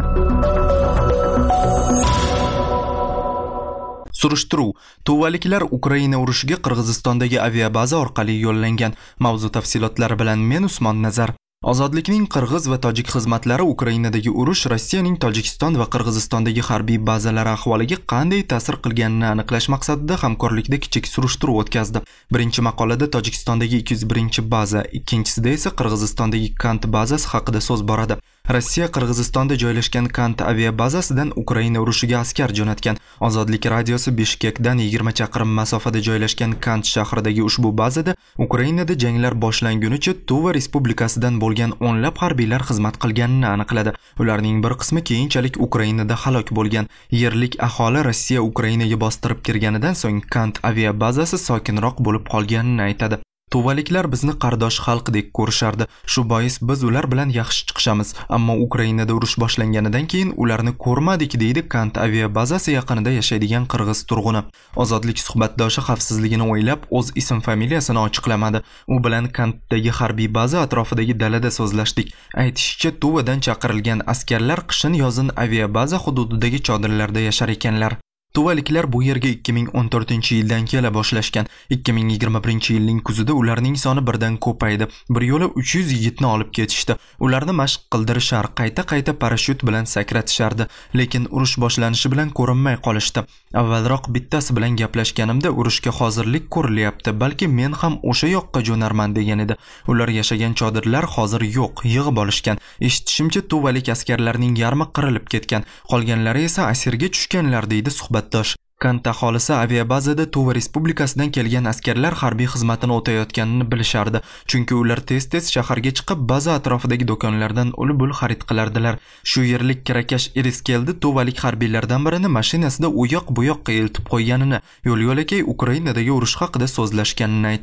Surishtiruv: Tuvaliklar Ukraina urushiga Qirg'izistondagi aviabaza orqali yo'llangan. Mavzu tafsilotlari bilan men Usmon Nazar. Ozodlikning Qirg'iz va tojik xizmatlari Ukrainadagi urush Rossiyaning Tojikiston va Qirg'izistondagi harbiy bazalari ahvoliga qanday ta'sir qilganini aniqlash maqsadida hamkorlikda kichik surishtiruv o'tkazdi. Birinchi maqolada Tojikistondagi ikki yuz birinchi baza, ikkinchisida esa Qirg'izistondagi Kant bazasi haqida so'z boradi. Rossiya Qirg'izistonda joylashgan Kant aviabazasidan Ukraina urushiga askar jo'natgan. Ozodlik radiosi Bishkekdan yigirma chaqirim masofada joylashgan Kant shahridagi ushbu bazada Ukrainada janglar boshlangunicha Tuva respublikasidan bo'lgan o'nlab harbiylar xizmat qilganini aniqladi. Ularning bir qismi keyinchalik Ukrainada halok bo'lgan. Yerlik aholi Rossiya Ukrainaga bostirib kirganidan so'ng Kant aviabazasi sokinroq bo'lib qolganini aytadi. Tuvaliklar bizni qardosh xalqdek ko'rishardi. Shu bois biz ular bilan yaxshi chiqishamiz, ammo Ukrainada urush boshlanganidan keyin ularni ko'rmadik, deydi Kant aviabazasi yaqinida yashaydigan qirg'iz turg'uni. Ozodlik suhbatdoshi xavfsizligini o'ylab o'z ism familiyasini ochiqlamadi. U bilan Kantdagi harbiy baza atrofidagi dalada so'zlashdik. Aytishicha, Tuvadan chaqirilgan askarlar qishin yozin aviabaza hududidagi chodirlarda yashar ekanlar. Tuvaliklar bu yerga ikki ming o'n to'rtinchi yildan kela boshlashgan. ikki ming yigirma birinchi yilning kuzida ularning soni birdan ko'paydi. Bir yo'la uch yuz yigitni olib ketishdi. Ularni mashq qildirishar, qayta-qayta parashyut bilan sakratishardi, lekin urush boshlanishi bilan ko'rinmay qolishdi. Avvalroq bittasi bilan gaplashganimda urushga hozirlik ko'rilyapti, balki men ham o'sha yoqqa jo'narman degan edi. Ular yashagan chodirlar hozir yo'q, yig'ib olishgan. Eshitishimcha, tuvalik askarlarning yarmi qirilib ketgan, qolganlari esa asirga tushganlar, deydi suhbat. Kant aholisi aviabazada Tuva respublikasidan kelgan askarlar harbiy xizmatini o'tayotganini bilishardi, chunki ular tez-tez shaharga chiqib baza atrofidagi do'konlardan ul-bul xarid qilardilar. Shu yerlik kirakash Iris keldi tuvalik harbiylardan birini mashinasida u yoq bu yoqqa eltib qo'yganini, yo'l-yo'lakay Ukrainadagi urush haqida so'zlashganini aytadi.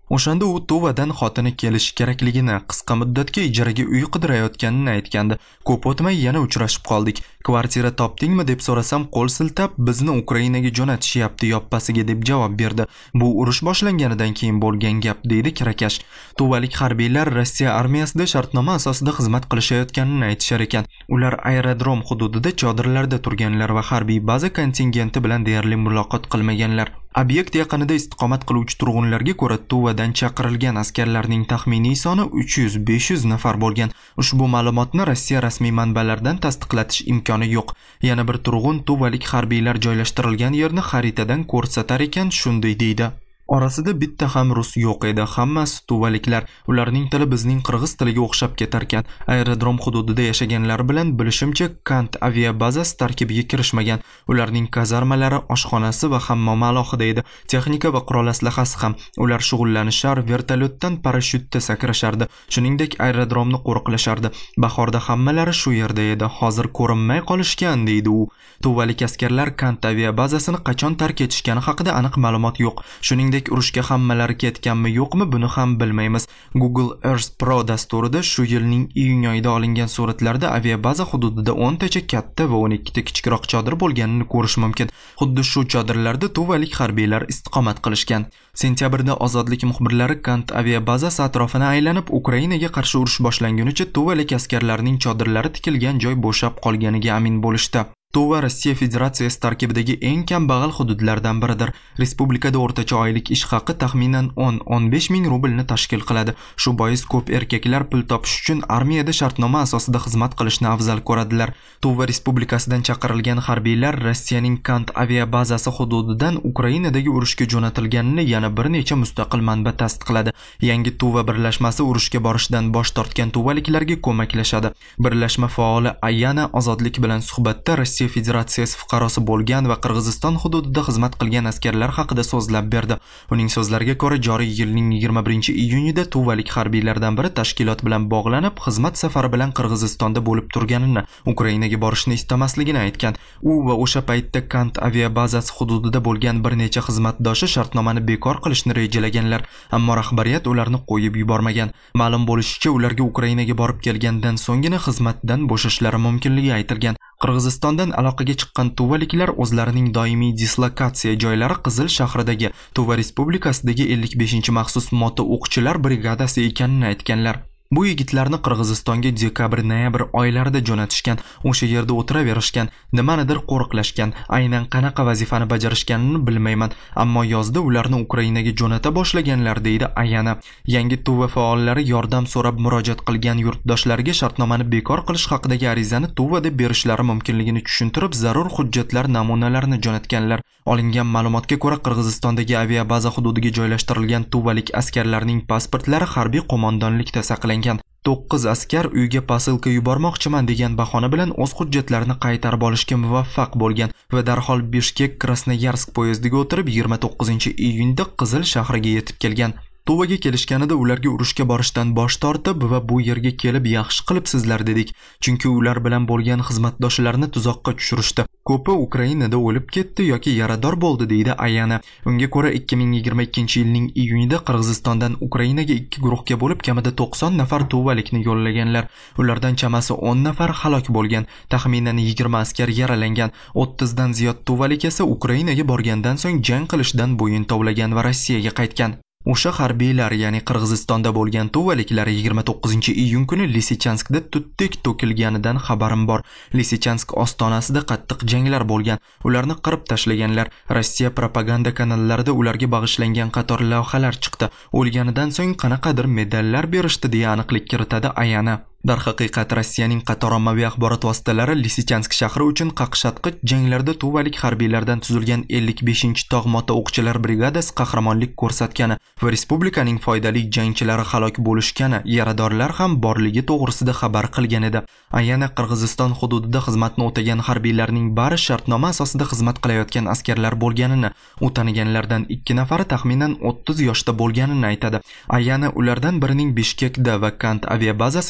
O'shanda u Tuvadan xotini kelishi kerakligini, qisqa muddatga ijaraga uy qidirayotganini aytgandi. Ko'p o'tmay yana uchrashib qoldik. Kvartira topdingmi deb so'rasam, qo'l siltab, bizni Ukrainaga jo'natishyapti yoppasiga deb javob berdi. Bu urush boshlanganidan keyin bo'lgan gap, deydi Kirakash. Tuvalik harbiylar Rossiya armiyasida shartnoma asosida xizmat qilishayotganini aytishar ekan. Ular aerodrom hududida chodirlarda turganlar va harbiy baza kontingenti bilan deyarli muloqot qilmaganlar. Obyekt yaqinida istiqomat qiluvchi turg'unlarga ko'ra Tuvadan chaqirilgan askarlarning taxminiy soni uch yuz besh yuz nafar bo'lgan. Ushbu ma'lumotni Rossiya rasmiy manbalaridan tasdiqlatish imkoni yo'q. Yana bir turg'un tuvalik harbiylar joylashtirilgan yerni xaritadan ko'rsatar ekan, shunday deydi. Orasida bitta ham rus yo'q edi, hammasi tuvaliklar. Ularning tili bizning qirg'iz tiliga o'xshab ketar ekan. Aerodrom hududida yashaganlar bilan bilishimcha Kant aviabazasi tarkibiga kirishmagan. Ularning kazarmalari, oshxonasi va hammomi alohida edi. Texnika va qurol aslahasi ham. Ular shug'ullanishar, vertolyotdan parashyutda sakrashardi. Shuningdek, aerodromni qo'riqlashardi. Bahorda hammalari shu yerda edi. Hozir ko'rinmay qolishgan, deydi u. Tuvalik askarlar Kant aviabazasini qachon tark etishgani haqida aniq ma'lumot yo'q. Shuning urushga hammalari ketganmi yo'qmi buni ham bilmaymiz. Google Earth Pro dasturida shu yilning iyun oyida olingan suratlarda aviabaza hududida o'n tacha katta va o'n ikki ta kichikroq chodir bo'lganini ko'rish mumkin. Xuddi shu chodirlarda tuvalik harbiylar istiqomat qilishgan. Sentyabrda ozodlik muxbirlari Kant aviabazasi atrofini aylanib, Ukrainaga qarshi urush boshlangunicha tuvalik askarlarning chodirlari tikilgan joy bo'shab qolganiga amin bo'lishdi. Tuva Rossiya Federatsiyasi tarkibidagi eng kambag'al hududlardan biridir. Respublikada o'rtacha oylik ish haqi taxminan o'n o'n besh ming rublni tashkil qiladi. Shu bois ko'p erkaklar pul topish uchun armiyada shartnoma asosida xizmat qilishni afzal ko'radilar. Tuva respublikasidan chaqirilgan harbiylar Rossiyaning Kant aviabazasi hududidan Ukrainadagi urushga jo'natilganini yana bir necha mustaqil manba tasdiqladi. Yangi Tuva birlashmasi urushga borishdan bosh tortgan tuvaliklarga ko'maklashadi. Birlashma faoli Ayana ozodlik bilan suhbatda Rossiya Federatsiyasi fuqarosi bo'lgan va Qirg'iziston hududida xizmat qilgan askarlar haqida so'zlab berdi. Uning so'zlariga ko'ra, joriy yilning yigirma birinchi iyunida tuvalik harbiylardan biri tashkilot bilan bog'lanib, xizmat safari bilan Qirg'izistonda bo'lib turganini, Ukrainaga borishni istamasligini aytgan. U va o'sha paytda Kant aviabazasi hududida bo'lgan bir necha xizmatdoshi shartnomani bekor qilishni rejalaganlar, ammo rahbariyat ularni qo'yib yubormagan. Ma'lum bo'lishicha, ularga Ukrainaga borib kelgandan so'nggina xizmatdan bo'shashlari mumkinligi aytilgan. Qirg'izistondan aloqaga chiqqan tuvaliklar o'zlarining doimiy dislokatsiya joylari Qizil shahridagi Tuva respublikasidagi ellik beshinchi maxsus moto o'qchilar brigadasi ekanini aytganlar. Bu yigitlarni Qirg'izistonga dekabr-noyabr oylarida jo'natishgan, o'sha yerda o'tiraverishgan, nimanidir qo'riqlashgan, aynan qanaqa vazifani bajarishganini bilmayman, ammo yozda ularni Ukrainaga jo'nata boshlaganlar, deydi Ayana. Yangi Tuva faollari yordam so'rab murojaat qilgan yurtdoshlariga shartnomani bekor qilish haqidagi arizani Tuvada berishlari mumkinligini tushuntirib, zarur hujjatlar namunalarini jo'natganlar. Olingan ma'lumotga ko'ra, Qirg'izistondagi aviabaza hududiga joylashtirilgan tuvalik askarlarning pasportlari harbiy qo'mondonlikda saqlangan. to'qqiz askar uyga posilka yubormoqchiman degan bahona bilan o'z hujjatlarini qaytarib olishga muvaffaq bo'lgan va darhol Bishkek Krasnoyarsk poyezdiga o'tirib yigirma to'qqizinchi iyunda Qizil shahriga yetib kelgan. Tuvaga kelishganida ularga urushga borishdan bosh tortib va bu yerga kelib yaxshi qilibsizlar dedik, chunki ular bilan bo'lgan xizmatdoshlarini tuzoqqa tushirishdi. Ko'pi Ukrainada o'lib ketdi yoki yarador bo'ldi, deydi Ayana. Unga ko'ra ikki ming yigirma ikkinchi yilning iyunida Qirg'izistondan Ukrainaga ikki guruhga bo'lib kamida to'qson nafar tuvalikni yo'llaganlar. Ulardan chamasi o'n nafar halok bo'lgan, taxminan yigirma askar yaralangan. o'ttiz dan ziyod tuvalik esa Ukrainaga borgandan so'ng jang qilishdan bo'yin tovlagan va Rossiyaga qaytgan. O'sha harbiylar, ya'ni Qirg'izistonda bo'lgan tuvaliklar yigirma to'qqizinchi iyun kuni Lisichanskda tutdik to'kilganidan xabarim bor. Lisichansk ostonasida qattiq janglar bo'lgan. Ularni qirib tashlaganlar. Rossiya propaganda kanallarida ularga bag'ishlangan qator lavhalar chiqdi. O'lganidan so'ng qanaqadir medallar berishdi deya aniqlik kiritadi Ayana. Darhaqiqat Rossiyaning qator ommaviy axborot vositalari Lisichansk shahri uchun qaqshatqich janglarda tuvalik harbiylardan tuzilgan ellik beshinchi tog' moto o'qchilar brigadasi qahramonlik ko'rsatgani va respublikaning foydali jangchilari halok bo'lishgani, yaradorlar ham borligi to'g'risida xabar qilgan edi. Ayana Qirg'iziston hududida xizmatni o'tagan harbiylarning bari shartnoma asosida xizmat qilayotgan askarlar bo'lganini, u taniganlardan ikki nafari taxminan o'ttiz yoshda bo'lganini aytadi. Ayana ulardan birining Bishkekda va Kant aviabazasiga juda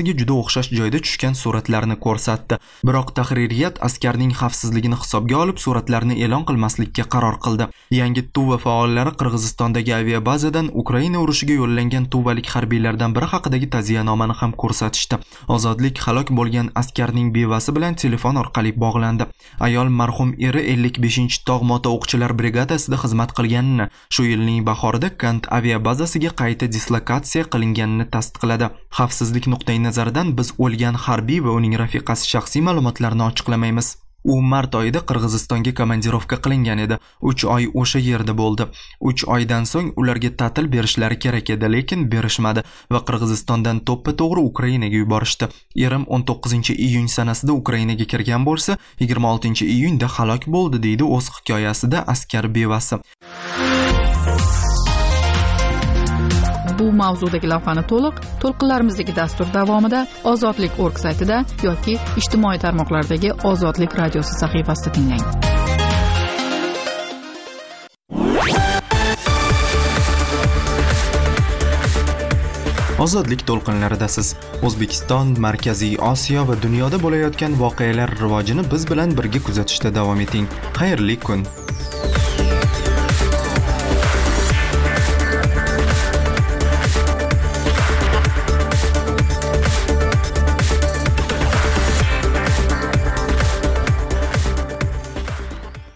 o'xshash joyda tushgan suratlarni ko'rsatdi. Biroq tahririyat askarning xavfsizligini hisobga olib suratlarni e'lon qilmaslikka qaror qildi. Yangi Tuva faollari Qirg'izistondagi aviabazadan Ukraina urushiga yo'llangan tuvalik harbiylardan biri haqidagi ta'ziyanomani ham ko'rsatishdi. Ozodlik halok bo'lgan askarning bevasi bilan telefon orqali bog'landi. Ayol marhum eri ellik beshinchi tog' mota o'qchilar brigadasida xizmat qilganini, shu yilning bahorida Kant aviabazasiga qayta dislokatsiya qilinganini tasdiqladi. Xavfsizlik nuqtai nazaridan biz o'lgan harbiy va uning rafiqasi shaxsiy ma'lumotlarini ochiqlamaymiz. U mart oyida Qirg'izistonga komandirovka qilingan edi. uch oy o'sha yerda bo'ldi. uch oydan so'ng ularga ta'til berishlari kerak edi, lekin berishmadi va Qirg'izistondan to'ppa-to'g'ri Ukrainaga yuborishdi. Erim o'n to'qqizinchi iyun sanasida Ukrainaga kirgan bo'lsa, yigirma oltinchi iyunda halok bo'ldi, deydi o'z hikoyasida askar bevasi. Bu mavzudagi lavhani to'liq to'lqinlarimizdagi dastur davomida ozodlik точка org saytida yoki ijtimoiy tarmoqlardagi Ozodlik radiosi sahifasida tinglang. Ozodlik to'lqinlaridasiz. O'zbekiston, Markaziy Osiyo va dunyoda bo'layotgan voqealar rivojini biz bilan birga kuzatishda davom eting. Xayrli kun.